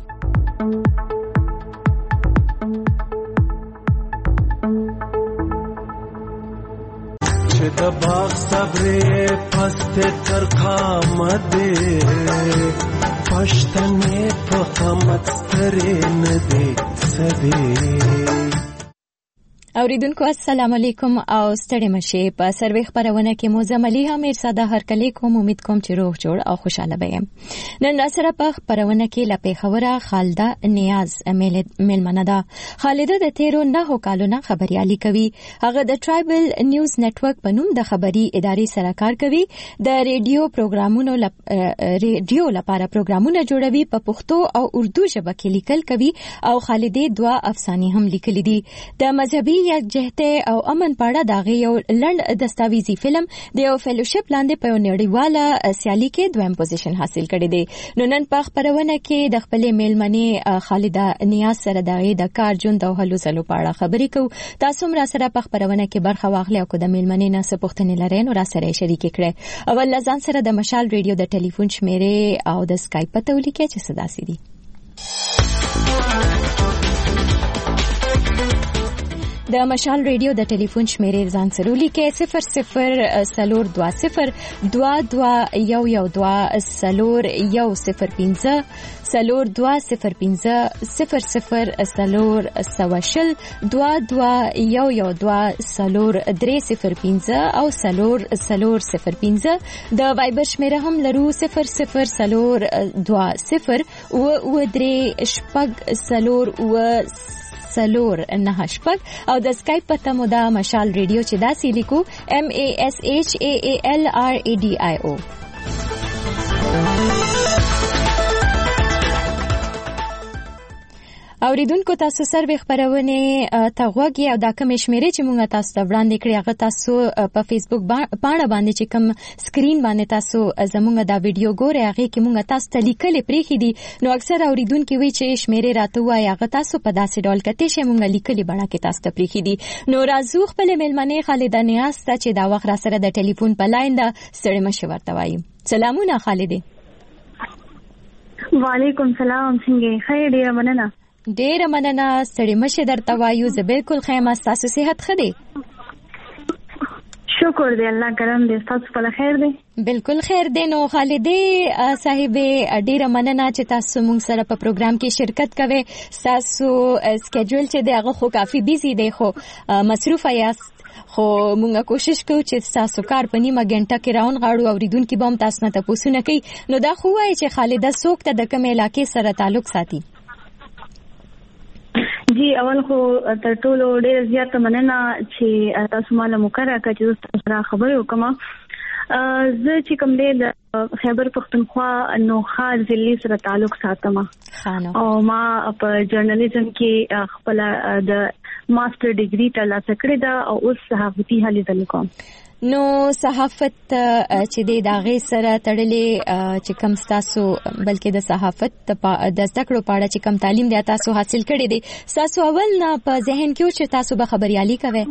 چې د باغ صبرې پست تر خامدې پښتنې په خامت سترې نه دې سدې. اوریدونکو السلام علیکم او ستړي مشه. په سروي خبرونه کې موزم علي امیر ساده هر کلی کوم امید کوم چې روغ جوړ او خوشاله وي. نن سره په خبرونه کې لپې خبره خالده نیاز ملمنه ده. خالده د تیرو نه کالونه خبريالي کوي. هغه د ټرایبل نیوز نتورک په نوم د خبري ادارې سره کار کوي. د ریډیو پروګرامونو لپ... ریډیو لپاره پروګرامونه جوړوي. په پښتو او اردو ژبه کې لیکل کوي او خالده دوا افسانې هم لیکلي دي. د مذهبي یک جهته او امن پاړه داغه یو لند دستاویزي فلم د یو فیلوشپ لاندې په نړیواله سیالي کې دویم پوزیشن حاصل کړی دی. نو نن په خبرونه کې د خپل میلمنې خالده نیاز سره داغه د کار ژوند او هلو ځلو پاړه خبرې کو. تاسو هم را سره په خبرونه کې برخه واخلئ او کو د میلمنې نه څه پوښتنې لرئ نو را سره شریک کړئ. اول ځان سره د مشال ریډیو د ټلیفون شمیرې او د اسکایپ په تولیکه چې صدا سي دي. د مشال ریډیو د ټلیفون شمیرې ځان سره لیکه صفر صفر سلور دوا صفر دوا دوا یو یو دوا سلور یو صفر پنځه سلور دوا صفر پنځه صفر صفر سلور سواشل دوا دوا یو یو دوا سلور درې صفر پنځه او سلور سلور صفر پنځه. د وایبر شمیره هم لرو صفر صفر سلور دوا صفر و و درې شپږ سلور و سلور نه شپږ او د اسکایپ په تمو دا مشال ریډیو چې دا سی لیکو M A S H A A L R A D I O. اوریدونکو تاسو سروي خبرونه ته غوږی او دا کوم شمیرې چې مونږ تاسو ته وړاندې کړی هغه تاسو په فیسبوک باندې باندې چې کوم سکرین باندې تاسو زمونږ دا ویډیو ګورئ هغه کې مونږ تاسو ته لیکلې پریخي دي. نو اکثر اوریدونکو وی چې شمیرې راته وایي هغه تاسو په داسې ډول کته چې مونږ لیکلې بڼه کې تاسو ته پریخي دي. نو راځو خپل میلمنې خالده نیاز ته چې دا وخت را سره د ټلیفون په لاین دا سړی مشورت وایي. سلامونه خالده. وعلیکم سلام. څنګه خیر دی؟ مننه. ډېر مننه. ستړي مشه درته وایو. زه بالکل خیمه. تاسو صحت ښه دی؟ شکر دی الله کرم دی. تاسو په خیر دی؟ بالکل خیر دی. نو خالده صاحب ډېر مننه چې تاسو مونږ سره په پروګرام کې شرکت کوئ. تاسو سکیجول چې دی هغه خو کافي بیزی دی خو مصروف یاست خو مونږ کوشش کوو چې تاسو کار په نیمه غنټه کې راون غاړو اوریدونکو به هم تاسو نه تاسو نه کوي. نو دا خو وایي چې خالده څوک ته د کوم علاقې سره تعلق ساتي؟ جی اول خو تر ټولو ډېر زیات مننه چې تاسو مال مقرره کړی چې تاسو سره خبرې وکم. زه چې کوم دی د خیبر پختونخوا نوخا ضلع سره تعلق ساتم او ما په جرنالیزم کې خپل د ماستر ډیګري ترلاسه کړې ده او اوس صحافتي هلې ځل کوم. نو صحافت چې د داغه سره تړلې چې کم تاسو بلکې د صحافت د زده کړو په اړه چې کم تعلیم دی تاسو حاصل کړی دی تاسو اول نه په ذهن کې چې تاسو به خبريالي کوئ؟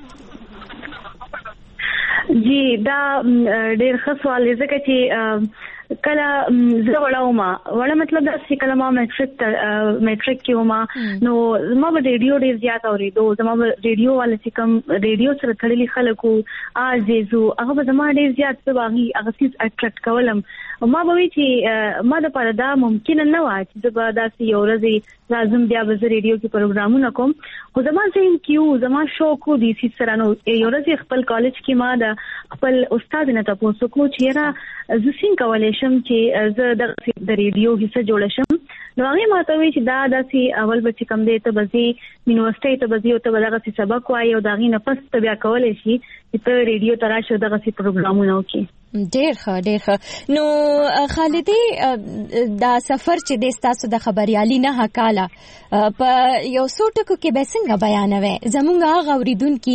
جی دا ډېر ښه سوال دی ځکه چې کله زه وړاوم وړه مطلب دا چې کله ما میټریک میټریک کې ومه نو ما به ریډیو ډېر زیات اورېدو. زما به ریډیو والا چې کوم ریډیو سره تړلي خلکو عزیزو هغه به زما ډېر زیات څه باغي هغه څه اټریکټ کولم. ما به وی چې ما د پاره دا ممکن نه و چې زه به داسې یو ورځ لازم بیا به زه ریډیو کې پروګرامونه کوم. خو زما ذهن کې یو زما شوق و دې چې سره نو یو ورځ خپل کالج کې ما د خپل استاد نه تاسو کو چې را زه څنګه کولای شم چې زه د ریډیو حصہ جوړ شم. نو هغه ماته وی چې دا داسې اول به چې کم دی ته بزي یونیورسيټي ته بزي او ته دغه سبق وایي او دغه نه پس ته بیا کولای شي چې ته ریډیو تراشه دغه سي پروګرامونه وکړي. ډیر ښه ډیر ښه. نو خالدي دا سفر چې د تاسو د خبريالي نه حکاله په یو څو ټکو کې به څنګه بیانوي زموږ هغه اوریدونکو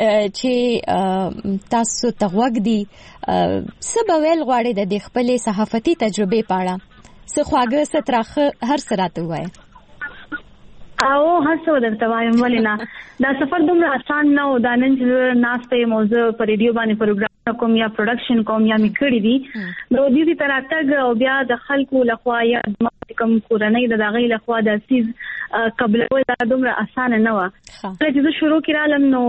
چې تاسو ته وګ دي څه به ویل غواړي د خپل صحافتي تجربه په اړه څه خواږه څه ترخه هر څه راته وایي؟ او هر څه درته وایم ولې نه دا سفر دومره آسان نه و. دا نن چې ناسته موضوع په ریډیو باندې پروګرام کوم یا پروډکشن کوم یا می کړی دي نو د دې تر اتګ او بیا د خلکو لخوا یا کوم کورنۍ د دغې لخوا د سیز قبل دا دومره آسان نه و. چې زه شروع کړم نو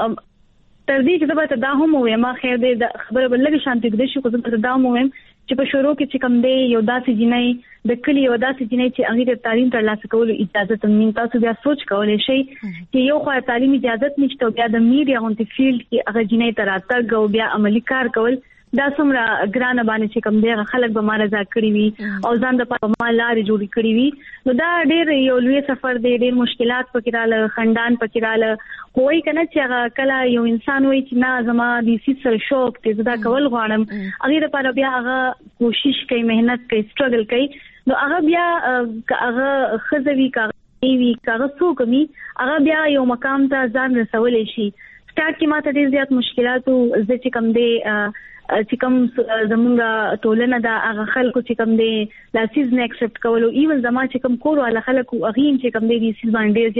تر دې چې دا ته دا هم وې ما خیر دې خبره بل لګی شانتي د شي کو زه دا هم ویم چې په شروع کې چې کوم دی یو داسې جنۍ د کلی یو داسې جنۍ چې هغه د تعلیم ترلاسه کولو اجازه تم تاسو بیا سوچ کولای شئ چې یو خو تعلیم اجازه نشته بیا د میډیا اون ته فیلډ کې هغه جنۍ تر اتګ او بیا عملی کار کول دا څومره ګرانه باندې چې کوم دی خلک به مارزا کړی وي او ځان د په مالاري جوړی کړی وي نو دا ډېر یو لوی سفر دی ډېر مشکلات پکې رااله خندان پکې رااله کوئی کنه چې هغه کله یو انسان وای چې نه زما د سیس سره شوق ته زدا کول غواړم هغه لپاره بیا هغه کوشش کوي مهنت کوي سټرګل کوي نو هغه بیا هغه خزوي کوي وی هغه څوک می هغه بیا یو مقام ته ځان رسولې شي. سٹارټ کې ماته ډېر زیات مشکلاتو زه چې کوم دی چې کوم زمونږه ټولنه دا هغه خلکو چې کوم دی لاسیز نه اکسپټ کولو ایون زما چې کوم کور والا خلکو اغین چې کوم دی د سیز باندې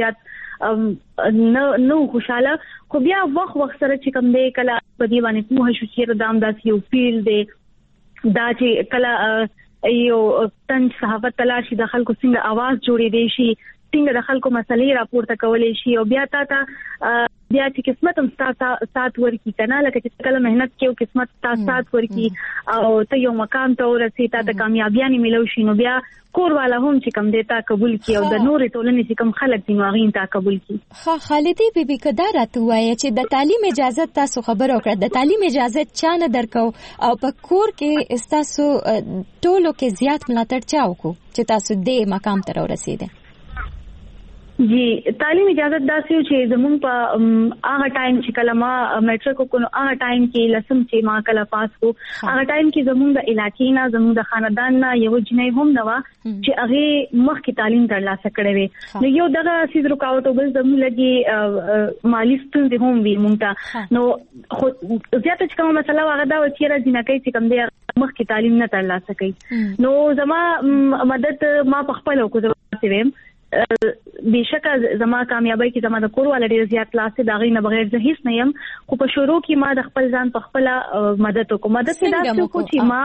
زیات نو نو خوشاله خو بیا وخت وخت سره چې کوم دی کله په دې باندې موه شو چې دام داس یو فیل دی دا چې کله یو تن صحافت تلاشي د خلکو څنګه आवाज جوړې دی شي څنګه د خلکو مسلې راپورته کولې شي او بیا تا ته بیا چې قسمت هم ستا سات ورکی کنه لکه چې کله مهنت کیو قسمت تا سات ورکی او ته یو مقام ته ورسې تا ته کامیابیانی ملو شي نو بیا کور والا هم چې کم دیتا قبول کی او د نورې ټولنې چې کم خلک دي نو هغه ته قبول کی. ها خالدي بیبي کدا راته وایي چې د تعلیم اجازه تاسو خبر اوکړه د تعلیم اجازه چا نه درکو او په کور کې تاسو ټولو کې زیات ملاتړ چا وکړو چې تاسو دې مقام ته ورسېده؟ جی تعلیم اجازه داسې چې زمون په هغه ټایم چې کله ما میټرک کو نو هغه ټایم کې لسم چې ما کله پاس کو هغه ټایم کې زمون د علاقې نه زمون د خاندان نه یو جنۍ هم نو چې هغه مخکې تعلیم ترلاسه کړې وي نو یو دغه سیز رکاوټ بل زمون لګي مالی ستونزې هم وي مونږ نو خو زیاته چې کومه مسله هغه دا و چې را جنکې چې کوم دی مخکې تعلیم نه ترلاسه کوي نو زما مدد ما په خپل وکړم ویم بشکه زما کامیابی کې زما د کور ول ډیر زیات لاسه دا غي نه بغیر زه هیڅ نه يم خو په شروع کې ما د خپل ځان په خپل مدد وکړم مدد دا کو چې ما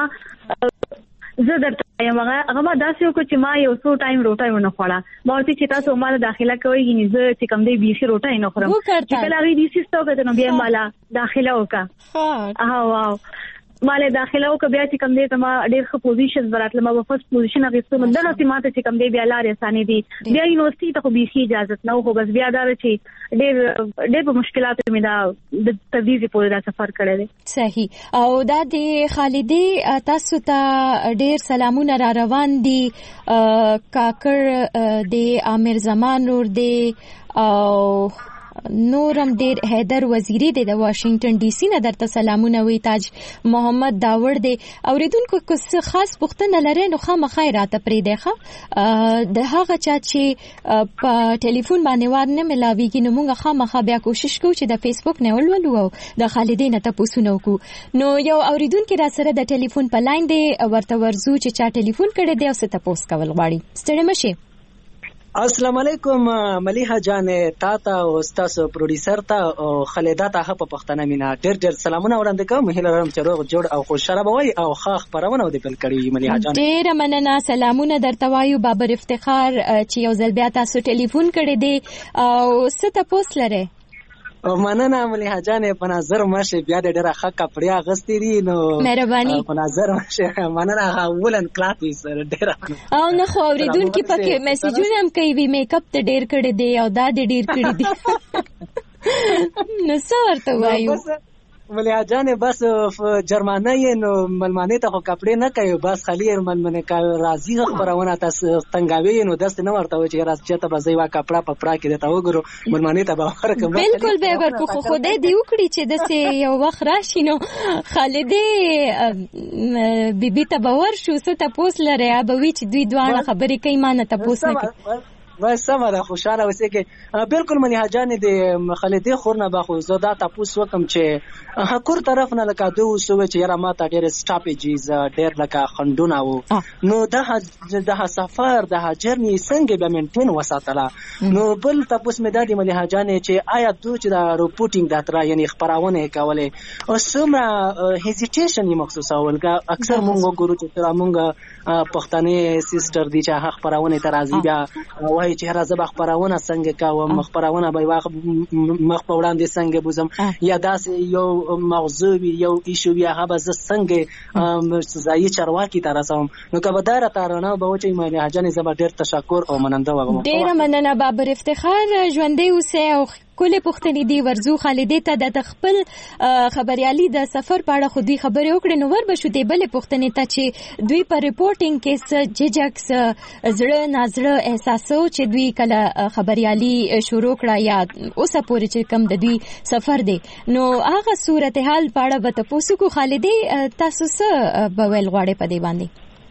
زه درته یم هغه ما داسې وکړ چې ما یو څو ټایم روټای ونه خوړه ما ورته چې تاسو مال داخله کوي یعنی زه چې کم دی بیسي روټای نه خورم چې کله غي دي سیستو کې نو بیا مالا داخله وکړه ها واو ماله داخله او بیا چې کم دی ته ما ډېر ښه پوزیشن وراتله ما په فرست پوزیشن اغوستم دغه سیماته چې کم دی بیا لارې اسانه دي بیا یونیورسيټي ته خو به شي اجازه نه خو بس بیا دا چې ډېر ډېر په مشکلاتو مې دا د تدریس په دا سفر کړی دی. صحیح او دا د خالدي تاسو ته ډېر سلامونه را روان دي کاکړ د عامر زمان نور دی او نورم ډیر حیدر وزیری دی د واشنگټن ډي سي نه درته سلامونه وی تاج محمد داور دی اوریدونکو کو څه خاص پوښتنه لري نو خامخا راته پرې دی ښه د هغه چا چې په ټلیفون باندې وار نه ملاويږي نو موږ خامخا بیا کوشش کوو چې د فیسبوک نه ولولو او د خالدي نه تاسو نو کو نو یو اوریدونکو را سره د ټلیفون په لاین دی ورته ورزو چې چا ټلیفون کړي دی او څه تاسو کول غواړي. ستړي مشي. السلام علیکم ملیحه جان تاته او تاسو پروډوسر ته او خالدا ته په پښتنه مینا ډېر ډېر سلامونه وړاندې کوم هیله لرم چې روغ جوړ او خوشاله بوي او ښه خبرونه ودی بل کړی ملیحه جان. ډېر مننه سلامونه درته وایو بابر افتخار چې یو ځل بیا تاسو ټلیفون کړی دی او څه تاسو لري؟ مننه ملیحه جان په نظر مشه بیا ډېر ښه کپڑا غستې دي نو مهرباني په نظر مشه مننه ولن کلاپی سره ډېر او نه خو اوریدونکو پکې میسجونه هم کوي وی میک اپ ته ډېر کړی دی او دا ډېر کړی دی نو څه ورته وایو مليحه جان بس جرمانه نو ملمانه ته کپڑے نه کوي بس خالی ملمنه کا راضی خبرونه تاسو تنګاوي نو دست نه ورته چې راز چته به زیوا کپڑا پپړا کې ته وګورو ملمانه ته به ورکم بالکل به ورکو خو خوده دی وکړي چې د سه یو وخت راشي نو خالدې بیبي ته باور شو څه تاسو لري به وی چې دوی دوه خبرې کوي مانه تاسو نه کوي بس سمره خوشاله وسه کې بالکل مليحه جان د خالدې خورنه به خو زدا تاسو وکم چې هکور طرف نه لکه دوه سو چې یاره ما ته ډېر سټاپیجز ډېر لکه خندونه وو نو د د سفر د جرنی څنګه به مینټین وساتله نو بل تاسو مې د مليحه جان چې آیا دوی چې د رپورټینګ د تر یعنی خبرونه کوله او سمره هیزیټیشن یې مخصوصه ولګه اکثر مونږ ګورو چې تر مونږ پښتنې سیستر دي چې هغه خبرونه تر راځي بیا وای چې راځه خبرونه څنګه کوم خبرونه به واخ مخ په وړاندې څنګه بوزم یا داس یو موضوع یو ایشو یا هغه ز څنګه ځای چرواکی تر رسوم نو کبه دار تارونه به چې مې حاجن زما ډیر تشکر او مننده وګم ډیر مننه بابر افتخار ژوندې اوسه او کله پښتني دی ورزو خالدې ته د خپل خبريالي د سفر په اړه خودي خبرې وکړې نو ور بشو دی بل پښتني ته چې دوی په ریپورټینګ کې س ججکس زړه نازړه احساسو چې دوی کله خبريالي شروع کړه یا اوسه پورې چې کم د دوی سفر دی نو هغه صورتحال په اړه به تاسو کو خالدې تاسو څه بویل غواړئ په دې باندې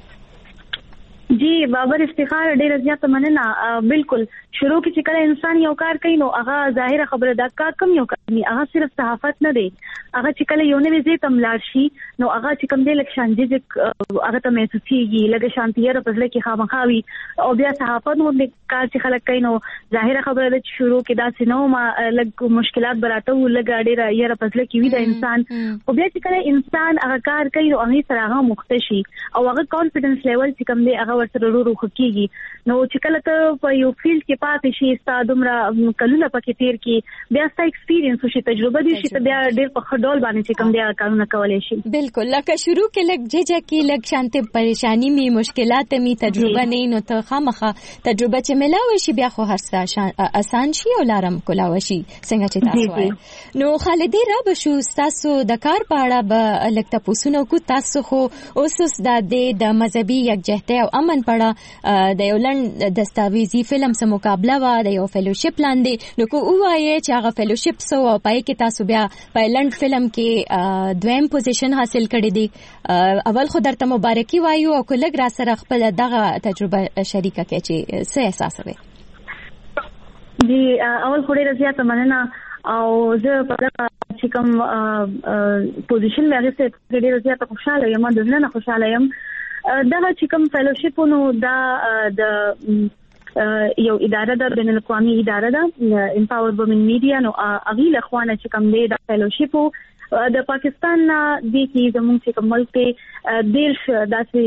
جی بابر افتخار ډیر زیات مننه بالکل شروع کې چې کله انسان یو کار کوي نو هغه ظاهره خبره دا کار کم یو کوي هغه صرف صحافت نه دی هغه چې کله یو نوې ځای تم لاړ شي نو هغه چې کوم دی لکه شانجي هغه ته محسوسيږي لکه شانتیه په ځل کې خامخاوي او بیا صحافت نو د کار چې خلک کوي نو ظاهره خبره د شروع کې دا سينو ما لګ مشکلات براته لګ ډیر یې په ځل کې وي د انسان او بیا چې کله انسان هغه کار کوي نو هغه سره هغه مختشي او هغه کانفیډنس لیول چې کوم دی هغه ورسره ورو خکېږي نو چې کله ته په یو فیلډ کې پاتې شي ستاسو دومره کلونه پکې تیر کې بیا ستاسو ایکسپیرینس او تجربه دي چې بیا ډېر په خډول باندې چې کوم دی کارونه کولای شي بالکل لکه شروع کې لګ ججه کې لګ شانته پریشانی می مشکلات می تجربه نه نو ته خامخه تجربه چې ملاوي شي بیا خو هر څه آسان شي او لارم کولاوي شي څنګه چې تاسو وایي نو خالدې را بشو تاسو د کار په اړه به لګ تاسو نو کو تاسو خو اوسس د د مذهبي یکجهتۍ او امن په اړه د یو لند دستاویزي فلم سره مقابله و د یو فیلوشپ لاندې نو کو وایي چې هغه فیلوشپ سو او پای کې تاسو بیا په لند فلم کې دویم پوزیشن حاصل کړی دی اول خو درته مبارکي وایو او کله ګر سره خپل دغه تجربه شریکه کړئ چې څه احساس وي جی اول خو ډیر زیات مننه او زه په دغه چې کوم پوزیشن مې غوښته ډیر زیات خوشاله یم د نن خوشاله یم دا چې کوم فیلوشپونو دا د یو اداره ده بین الاقوامي اداره ده امپاور وومن میډیا نو اغه له خوانه چې کوم دی د فیلوشپو د پاکستان د کې زموږ چې کوم ملک دیش داسې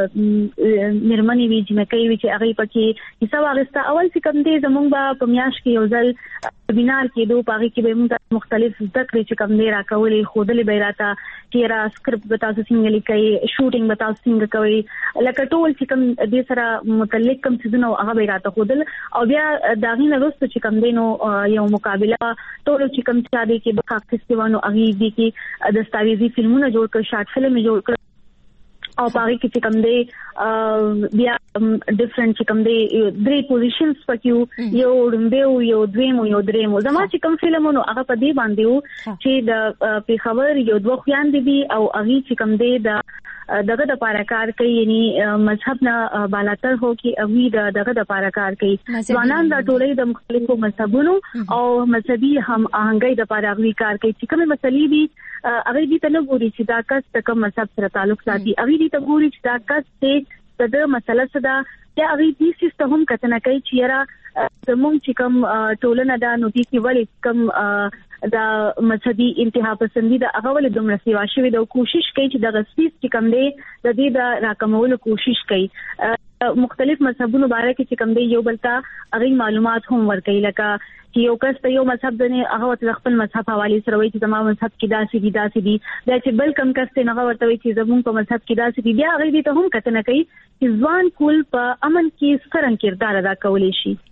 نرمنی وی چې مکه وی چې هغه پکې حساب اغسته اول چې کوم دی زموږ په میاش کې یو ځل وینار کې دوه پاغي کې به موږ مختلف ذکر چې کوم دی راکولې خودلې بیراته چې را سکرپټ به تاسو څنګه لیکي شوټینګ به تاسو څنګه کوي لکه ټول چې کوم دې سره متعلق کوم څه نو هغه بیراته خودل او بیا داغې نه وروسته چې کوم دی نو یو مقابله ټول چې کوم څه دی کې په فستیوالو هغه دی کې دستاویزي فلمونه جوړ کړ شارټ فلم جوړ کړ او باقي کې کوم دی بیا ډیفرنٹ چې کوم دی درې پوزیشنز پکې یو ډمبو یو دویم یو دریم زما چې کوم فلمونو هغه په دې باندې وو چې د پیښور یو دوه خويندې دي او هغه چې کوم دی د دغه د پاراکار کوي یعنی مذهب نه بالاتر هو کې اوی د دغه د پاراکار کوي ځوانان د ټولې د مختلفو مذهبونو او مذهبي هم آهنګي د پاراغوي کار کوي چې کومه مسلې دي هغه دې ته نه ګوري چې دا کس د کوم مذهب سره تعلق ساتي هغه دې ته ګوري چې دا کس ته د مسله سره یا هغه دې سیستم هم کتنه کوي چې را زموږ چې کوم ټولنه دا نو دي چې ولې کوم دا مذهبي انتها پسندي دا هغه ولې دومره سیوا شوی دا کوشش کوي چې د غسیس چې کوم دی د دې د راکمولو کوشش کوي مختلف مذهبونو باره کې چې کوم دی یو بلتا هغه معلومات هم ورکړي لکه چې یو کس ته یو مذهب دنه هغه د خپل مذهب حواله سره وایي چې زموږ مذهب کې داسې دي داسې دي دا چې بل کم کس ته هغه ورته وایي چې زموږ په مذهب کې داسې دي بیا هغه دې ته هم کتنه کوي چې ځوان کول په امن کې څرنګه کردار ادا کولی شي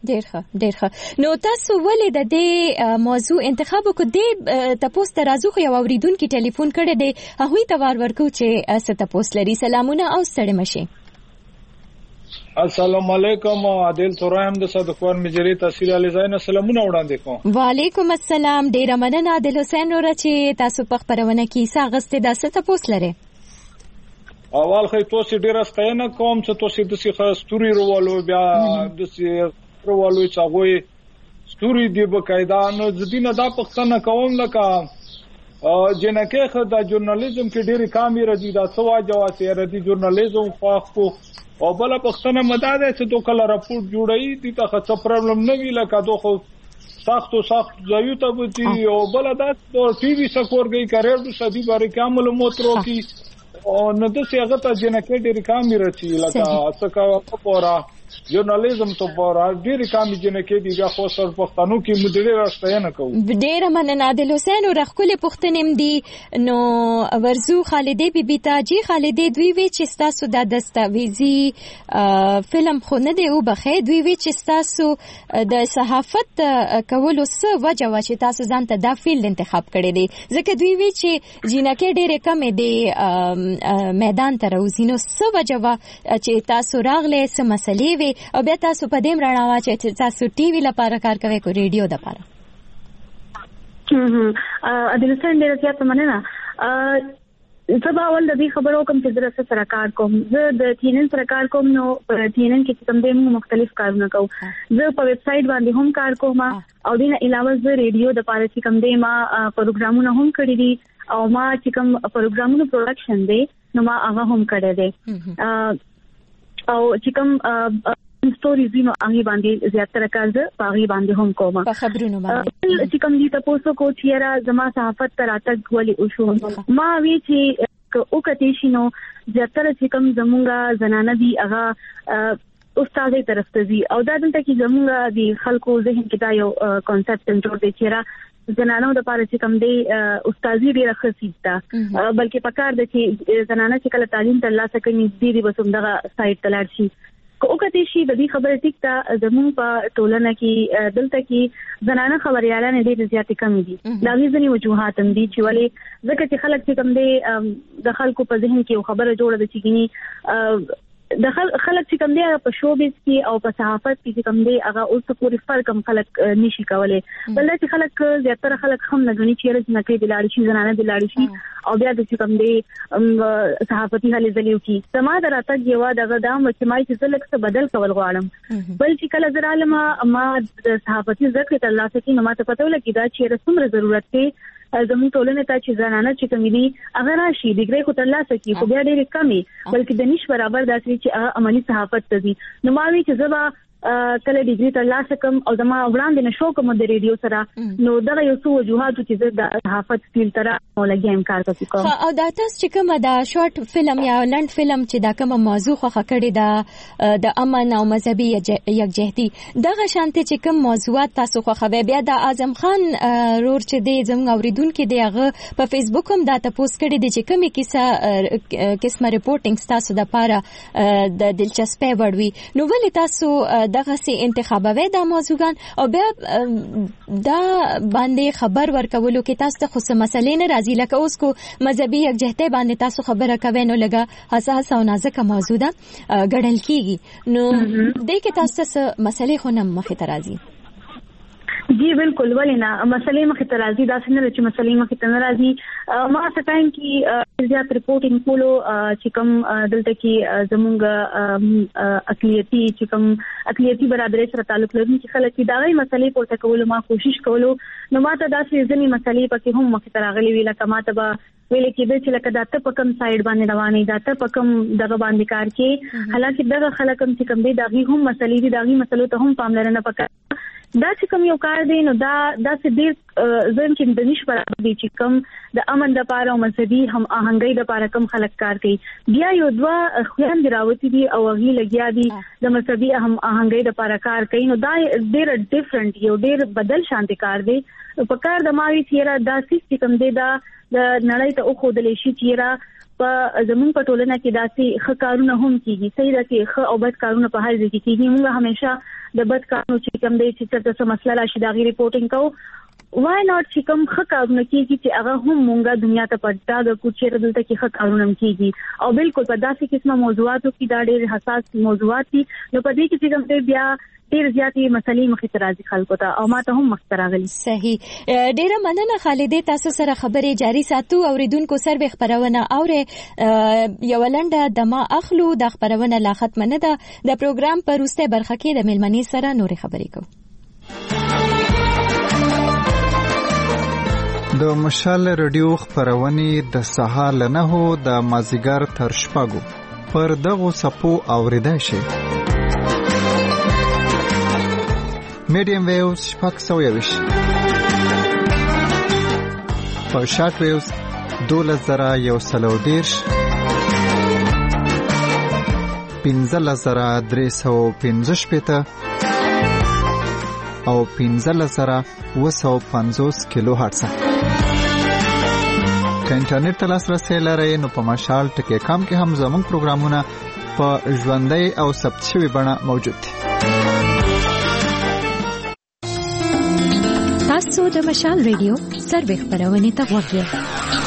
ډیر ښه ډیر ښه. نو تاسو ولې د دې موضوع انتخاب وکړ؟ د تاسو ته راځو خو یو اوریدونکو ټلیفون کړی دی، هغه ته وار ورکو چې ست تاسو لري. سلامونه او ستړي مشه. السلام علیکم. عادل تورام د صدقوان مجری تحصیل علی زین سلامونه وړاندې کوم. وعلیکم السلام. ډیر مننه عادل حسین ور چې تاسو په خبرونه کې ساغسته د ست تاسو لري. اول خو تاسو ډیر ستاینه کوم چې تاسو د سیخه ستوري روالو بیا د سیخه روالو چې هغه ستوري دی بقاعده نو ځدینه دا پښتنه کوم لکه جنکه خو د ژورنالیزم کې ډیره کامی راځي دا سوا جواسه راځي ژورنالیزم خو خو او بل پښتنه مداده چې دوه کله راپورټ جوړی دي ته څه پرابلم نه وی لکه دوه خو سخت سخت ځایو ته بچي او بل دا ټي وي سکورګي کړو سدي باندې کامل موترو کې او نو د سیاغه ته جنکه ډیر کامی راځي لکه څه کا پورا ژورنالیزم ته پورا ډیر کامی جنکه دی بیا خو سر پښتنو کې مدړي راستای نه کوو. ډیر مننه عادل حسین او رخل پښتنم دی. نو ورزو خالدې بیبي ته جی خالدې دوی وی چې تاسو د دستاویزي فلم خو نه دی او بخې دوی وی چې تاسو د صحافت کولو څه وجه وا چې تاسو ځان ته دا فیلډ انتخاب کړی دی ځکه دوی وی چې جنکه ډیر کم دی میدان ته راوځي نو څه وجه وا چې تاسو راغله سم مسلې او بیا تاسو په دې رڼا واچي چې تاسو ټي وي لپاره کار کوئ کو ریډیو لپاره. هم عادل حسین ډیر زیات مننه. زه اول د دې خبرو کوم چې زه سره کار کوم، زه د تینن سره کار کوم نو په تینن کې کوم د مختلف کارونه کوم. زه په ویب سټ باندې هم کار کوم او دین علاوه زه ریډیو د پاره چې کوم د ما پروګرامونه هم کړی دي او ما چې کوم پروګرامونو پروډکشن دی نو ما هغه هم کړی دی او چې کوم ستوريز نو هغه باندې زیاتره کار زه پاغي باندې هم کوم په خبرونو باندې چې کوم دي تاسو کو چې را زما صحافت تر اتګ ولې او شو ما وی چې او کته شنو زیاتره چې کوم زمونږه زنانه دي هغه استادې طرف ته دي او دا دلته کې زمونږه دي خلکو ذهن کې دا یو کانسپټ جوړ دی چې را زنانو د پاره چې کوم دی استادې ډیره خصيصه بلکې پکار د چې زنانه چې کله تعلیم ترلاسه کوي دې دې بسوم دغه سایت تلل شي او کته شي د دې خبره ټیک ته زمون په ټولنه کې دلته کې زنانه خبريالانه ډېر زیات کم دي. دا غوښنی وجوهات هم دي چې ولې ځکه چې خلک چې کم دي د خلکو په ذهن کې خبره جوړه ده چې کینی د خلک چې کم دي په شوبیز کې او په صحافت کې چې کم دي هغه اوس پوری فرق کم خلک نشي کولای بل چې خلک زیاتره خلک هم نه غني چې رځ نه کوي د لاړ شي زنانه د لاړ شي او بیا د چې کم دي صحافتي حالې زلیو کې سما دراتګ یو دغه د مجتمعي چې زلک څه بدل کول غواړم بل چې کله زرالما ما صحافتي ذکر الله سکی نو ما ته پته ولګی دا چې رسوم ضرورت ته زموږ ټولنه ته چې زنانه چې کوم دي اگر راشي ډیګری خو ترلاسه کی خو بیا ډېر کمی بلکې د نش برابر داسې چې عملی صحافت ته دي نو ما وی چې زبا کله ډیګری ترلاسه کوم او زما وړاندې نشو کوم د ریډیو سره نو دا یو څو وجوهات چې د صحافت سکیل تر ولګیم کار کوم او دا تاسو چې کوم دا شارټ فلم یا لنډ فلم چې دا کوم موضوع خو خکړی دا د امن او مذهبي یکجهتي دغه شانته چې کوم موضوعات تاسو خو خو بیا د اعظم خان رور چې د زموږ اوریدونکو دیغه په فیسبوک هم دا تاسو کړی دي چې کومه کیسه قسمه ریپورټینګ تاسو د پاره د دلچسپي وړوي نو ولې تاسو دغه سي انتخابوي د موضوعګان او بیا دا باندې خبر ورکولو کې تاسو ته خو څه مسلې نه راځي لکه اوس کو مذهبي یکجهتي باندې تاسو خبره کوي نو لګه حساس او نازک موضوع ده ګډل کیږي نو د کې تاسو څه مسلې خو نه مخې ته راځي جی بالکل ولینا مسلې مخې ته راځي دا څنګه چې مسلې مخې ته راځي ما ستایم کې زیات ریپورټینګ کولو چې کوم دلته کې زموږ اقلیتی چې کوم اقلیتی برابرۍ سره تعلق لري چې خلک دا غي مسلې پورته کولو ما کوشش کولو نو ما ته دا ځینې مسلې پکې هم مخې ته راغلي وی لکه ما ته ویل کې چې لکه دا ته په کوم سایډ باندې روانې دا ته په کوم دغه باندې کار کې حالکه دغه خلک هم چې کوم دي دغه هم مسلې دي دغه مسلو ته هم پاملرنه وکړه دا چې کوم یو کار دی نو دا دا چې ډیر ځین چې د نش برابر دي چې کوم د امن د پاره او مذهبي هم آهنګي د پاره کوم خلک کار کوي بیا یو دوا خوان دراوتی دي او غي لګیا دي د مذهبي هم آهنګي د پاره کار کوي نو دا ډیر ډیفرنٹ یو ډیر بدل شانتي کار دی په کار د ماوي چیرې دا چې کوم دی دا د نړۍ ته او خو د لشي چیرې په زمون په ټولنه کې داسې ښه کارونه هم کیږي. صحیح ده چې ښه او بد کارونه په هر ځای کې کیږي. موږ همیشه د بد کارونو چې کوم دی چې څه مسله راشي دا غي ریپورټینګ کوو. why not چې کوم ښه کارونه کیږي چې هغه هم مونږه دنیا ته پټا د کوچیر دلته کې ښه کارونه کیږي. او بالکل په داسې قسمه موضوعاتو کې دا ډېر حساس موضوعات دي نو په دې کې چې کوم دی بیا ډېر زیاتې مسلې مخې ته راځي خلکو ته او ما ته هم مخ ته راغلي. صحیح. ډېره مننه خالدې، تاسو سره خبرې جاري ساتو. اوریدونکو سروې خبرونه اورې یو لنډه دمه اخلو. د خبرونه لا ختم نه ده. د پروګرام په وروستۍ برخه کې د مېلمنې سره نورې خبرې کوو. د مشال رادیو خبرونه د سهار له نهو د مازیګر تر شپږو پر دغو سپو اوریدای شي. میډیم ویوز شپږ سوه یویشت، په شارټ ویوز دولس زره یو سل او دېرش، پنځلس زره درې سوه پنځه شپېته او پنځلس زره اوه سوه پنځوس کیلو هرټز. که انټرنیټ ته لاسرسی لرئ نو په مشال ټکی کام کې هم زموږ پروګرامونه په ژوندۍ او ثبت شوي بڼه موجود دي. تاسو د مشال ریډیو سروې خبرونه ته غوږ یاست.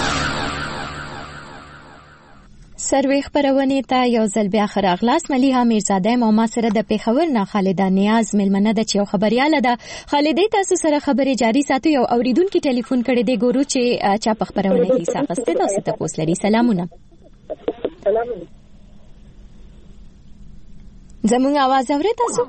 سروې خبرونه ته یو ځل بیا راغلاست. ملیحه میرزاده او ما سره د پیښور نه خالده نیاز ملمنه د چیو خبرياله ده. خالده تاسو سره خبرې جاري ساتو. یو اوریدونکو ټلیفون کړی دی، ګورو چې چا په خبرونه کې ساقسته تاسو ته پوس لري. سلامونه. سلام. زموږ आवाज اورئ تاسو؟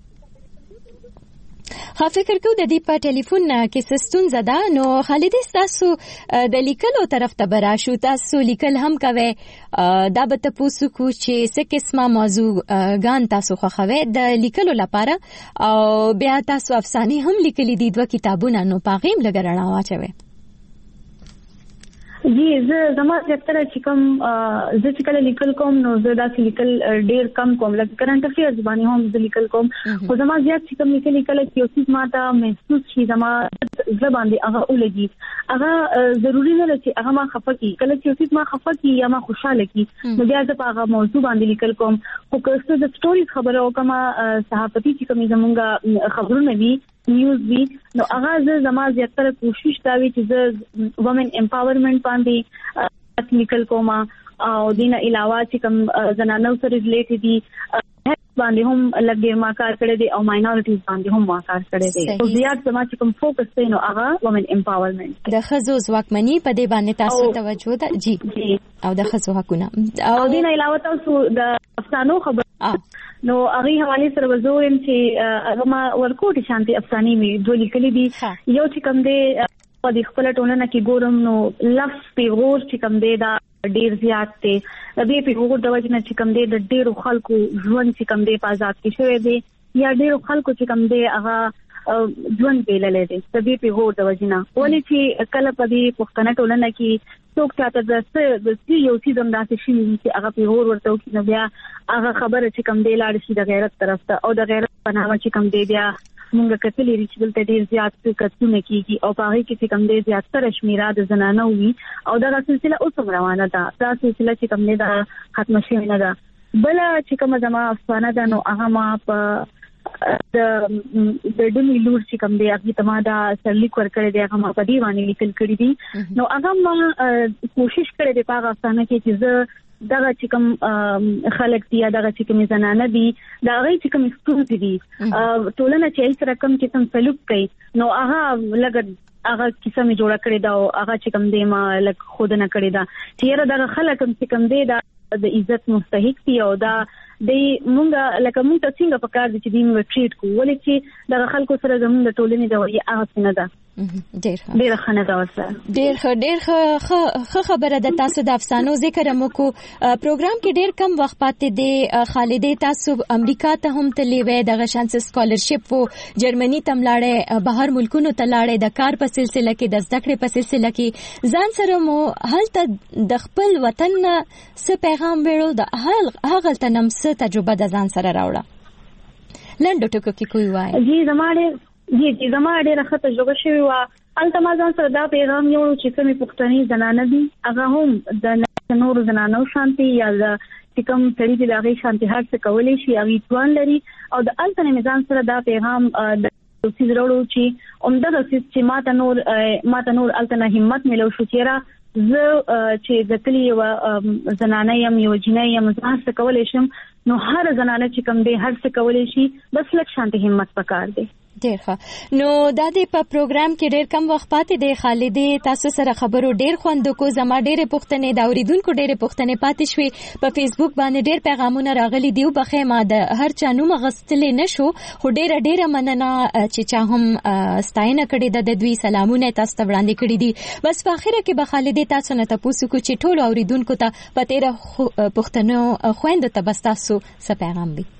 خا فکر کو د دې په ټلیفون کې سستون زده. نو خالد تاسو د لیکلو طرف ته براشو، تاسو لیکل هم کوي. دا به تاسو کو چې څه قسمه موضوع غان تاسو خوښوي د لیکلو لپاره، او بیا تاسو افسانې هم لیکلي دي، دوه کتابونه. نو پاغیم لګرانه واچوي. جی زه زما زیاتره چې کوم زه چې کله لیکل کوم نو زه داسې لیکل ډېر کم کوم، لکه کرنٹ افیرز باندې هم زه لیکل کوم. خو زما زیات چې کوم لیکل لیکل چې یو څه ماته محسوس شي زما زه باندې هغه ولګي، هغه ضروري نه چې هغه ما خفه کی. کله چې یو څه ما خفه کی یا ما خوشاله کی نو بیا زه په هغه موضوع باندې لیکل کوم. خو که څه د سټوري خبره وکم، صحافتي چې کوم زمونږ خبرونه وي نیوز وی نو هغه زه زما زیاتره کوشش دا وی چې زه وومن امپاورمنٹ باندې لیکل کوم، او دینه علاوه چې کوم زنانو سره ریلیټډ دي باندې هم لګي ما کار کړی دی، او ماینورټیز باندې هم ما کار کړی دی. او زیات زما چې کوم فوکس دی نو هغه وومن امپاورمنٹ د خزو ځواکمنۍ په دې باندې تاسو توجه ده. جی او د خزو حقونه، او دینه علاوه تاسو د افسانو خبر نو هغه حواله سره وزوم چې هغه ما ورکوټ شانتي افسانې می دوه لیکلي دي. یو چې کوم دی په دې خپل ټولنه کې ګورم نو لفظ پیغور چې کوم دی دا ډیر زیات دی. د دې پیغور د وجه نه چې کوم دی د ډیرو خلکو ژوند چې کوم دی په آزاد کې شوی دی، یا ډیرو خلکو چې کوم دی هغه ژوند پیللې دی د دې پیغور د وجه نه. ولې چې کله په دې پښتنه ټولنه کې څوک چاته د څه د څه یو څه زم داسې شي چې هغه پیغور ورته وکړي نو بیا هغه خبره چې کوم دی لاړ شي د غیرت طرف ته، او د غیرت په نامه چې کوم دی بیا مونږ کتلې چې دلته ډیر زیات کتونه کیږي، او په هغه کې چې کوم دی زیاتره شمیره د زنانو وي، او دا سلسله اوس هم روانه ده. دا سلسله چې کوم دی دا ختم شوی نه ده. بل چې کوم زما افسانه ده نو هغه ما په د د ډمي لور چې کوم دی هغه تما دا سرلیک ورکړی دی، هغه ما په دی باندې لیکل کړی دي. نو هغه ما کوشش کړی دی په هغه افسانه کې چې زه دغه چې کوم خلک دي یا دغه چې کوم زنانه دي دا هغه چې کوم ستونزې دي ټولنه چې سره کوم چې تم سلوک کوي نو هغه لګ هغه کیسه می جوړه کړی دا، او هغه چې کوم دی ما لګ خود نه کړی دا چې یره دغه خلک کوم چې کوم دی دا د عزت مستحق دي، او دا د مونږه لکه مونږ ته څنګه پکار دي چې دې موږ ټریټ کوو. ولې چې دغه خلکو سره زموږ د ټولنې د وړي هغه نه ده. ډېر ښه ډېر ښه نه ده ورسره. ډېر ښه ډېر ښه خبره ده. تاسو د افسانو ذکر مو کو پروګرام کې ډېر کم وخت پاتې دی. خالدې تاسو امریکا ته هم تللی وې، دغه شانس سکالرشپ وو، جرمني ته ملاړې، بهر ملکونو ته لاړې د کار په سلسله کې، د زده کړې په سلسله کې. ځان سره مو هلته د خپل وطن څه پیغام وړو، د هغه تنم څه تجربه د ځان سره راوړه؟ لنډو ټکو کې کوی وای. جی زماره جی جی زما ډېره ښه تجربه شوې وه. هلته ما ځان سره دا پیغام یوړو چې کومې پښتنې زنانه دي هغه هم د د نور زنانو شانتي یا د کوم سړي د هغه شانتي هر څه کولای شي هغه توان لري او د الته نظام سره دا پیغام د سیس وروړو چې عمده د چې ماته نور ماته نور الته همت ملو شو چیرې زه چې د کلی و زنانه یم یو جنۍ یم زه هر څه کولای شم نو هر زنانه چې کوم دی هر څه کولای شي بس لږ شانتي همت پکار دی. ډیر ښه. نو دا د په پروګرام کې ډیر کم وخت پاتې دی خالدې تاسو سره خبرو ډیر خوند کو زما ډیر پوښتنې دا اوریدونکو ډیر پوښتنې پاتې شوې په فیسبوک باندې ډیر پیغامونه راغلي دیو بخې ما د هر چا نوم غستلې نشو خو ډیر ډیر مننه چې چا هم ستاینه کړې د دوی سلامونه تاسو ته وړاندې کړې دي. بس په اخره کې به خالدې تاسو نه تاسو کو چې ټول اوریدونکو ته په تیر پوښتنو خويند ته بس تاسو څه پیغام وي.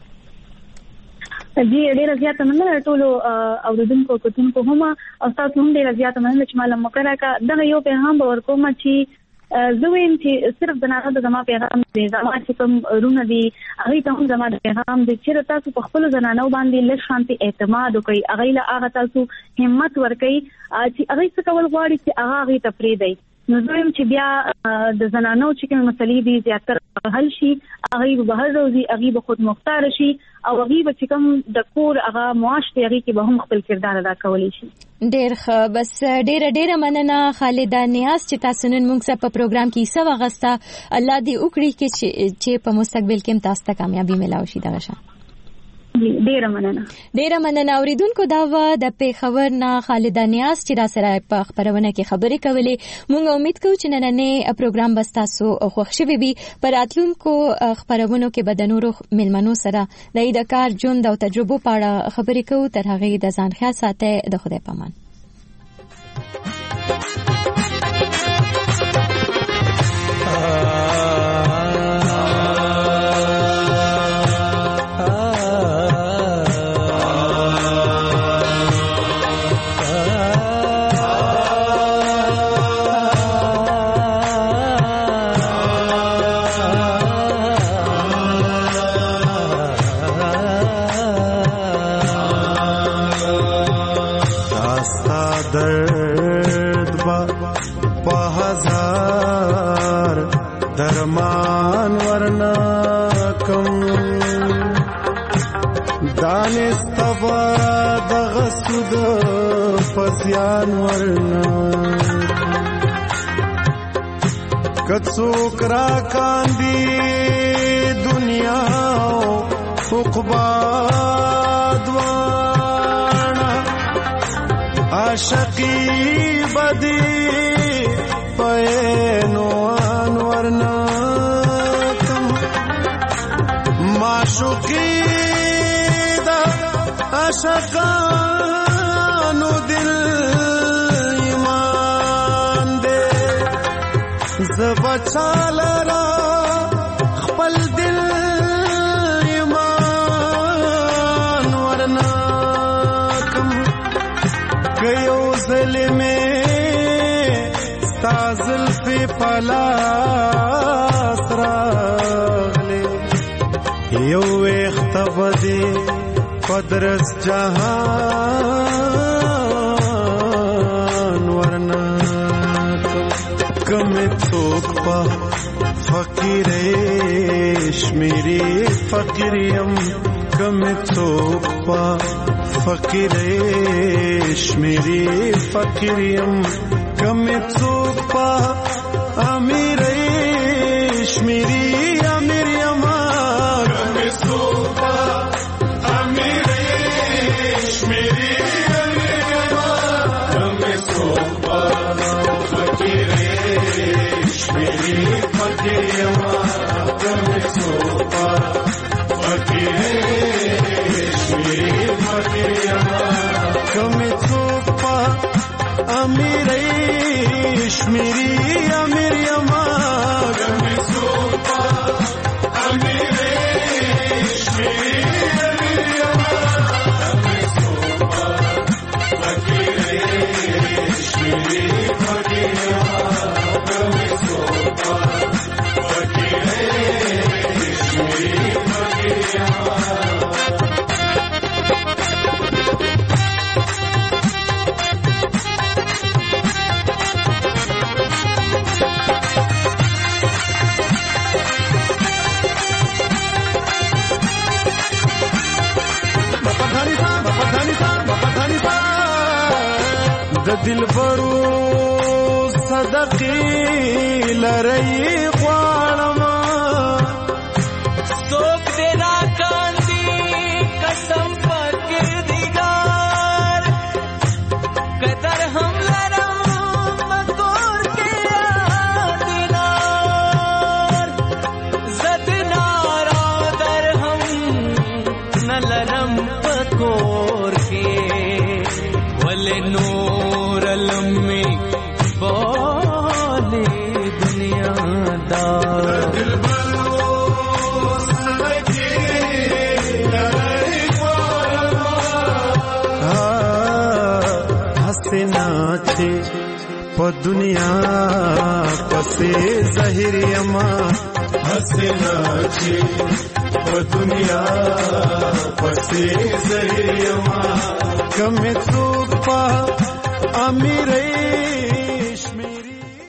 جی ډیره زیاته مننه ټولو اوریدونکو کوتونکو هم او تاسو هم ډیره زیاته مننه چې معلومه کړه کا دغه یو پیغام به ورکوم چې زه وایم چې صرف د نه د زما پیغام دی زما چې کوم رونه دي هغه ته هم زما د پیغام دی چې تاسو په خپل زنانو باندې لږ شانتي اعتماد وکړئ هغه له هغه تاسو همت ورکړئ چې هغه څه کول غواړي چې هغه هغه ته پریږدي. نو زم چې بیا د زنانو چې کوم مسلې دي زیاتره حل شي هغه به بهر روزي هغه به خود مختار شي او هغه به چې کوم د کور هغه معاش دی هغه کې به هم خپل کردار ادا کولی شي. ډیر ښه. بس ډیر ډیر مننه خالده نیاز چې تاسو نن موږ سره په پروګرام کې څه وغسته الله دې وکړي چې په مستقبل کې تاسو ته کامیابی ملاوي شي دغه شان. ډیره مننه ډیره مننه اوریدونکو دا و د پیښور نه خالده نیاز چې را سره په خبرونه کې خبرې کولې. موږ امید کوو چې نننې پروګرام به تاسو خوښ شوي وي. پر راتلونکو خبرونو کې به د نورو ملمنو سره د کار ژوند او تجربو په اړه خبرې کوو. تر هغې د ځان خیال ساتئ. د خدای په امان. درمان ورنا کم دانستوا دغسود فزیان ورنا کڅوک را کاندی دنیا عقبا دوانا عاشقی بدی پینو ورنا کم معشوقی دا عاشقانو دل ایمان دے زبچا لرا خپل دل ایمان ورنا کم کيو ظلمه تازل پی پلاس راغلی یو اختبدی قدرس جهان ورنا کم توک پا فقیرش میری فقیریم کم توک پا فقیرش میری فقیریم کم توک پا امیرش میری امیر یما کم توک پا امیرش میری امیر یما کم توک پا فقیرش میری فقیر یما کم توک پا فقیرش میری فقیر یما کم توک پا امیرش میری امیر یما کم توک پا امیرش میری امیر یما کم توک پا فقیرش میری فقیر یما کم توک پا دلبرو صدقې لري غواړم څوک دې راکاندي قسم پروردګار قدر هم لرم مکور کې یادګار زد نارا در هم نه لرم پکور کې ول نور لمې بولې دنیا دار नाचे po दुनिया पसे ज़ाहिर यमा हसे नाचे po दुनिया पसे ज़ाहिर यमा कमे तो पा अमीर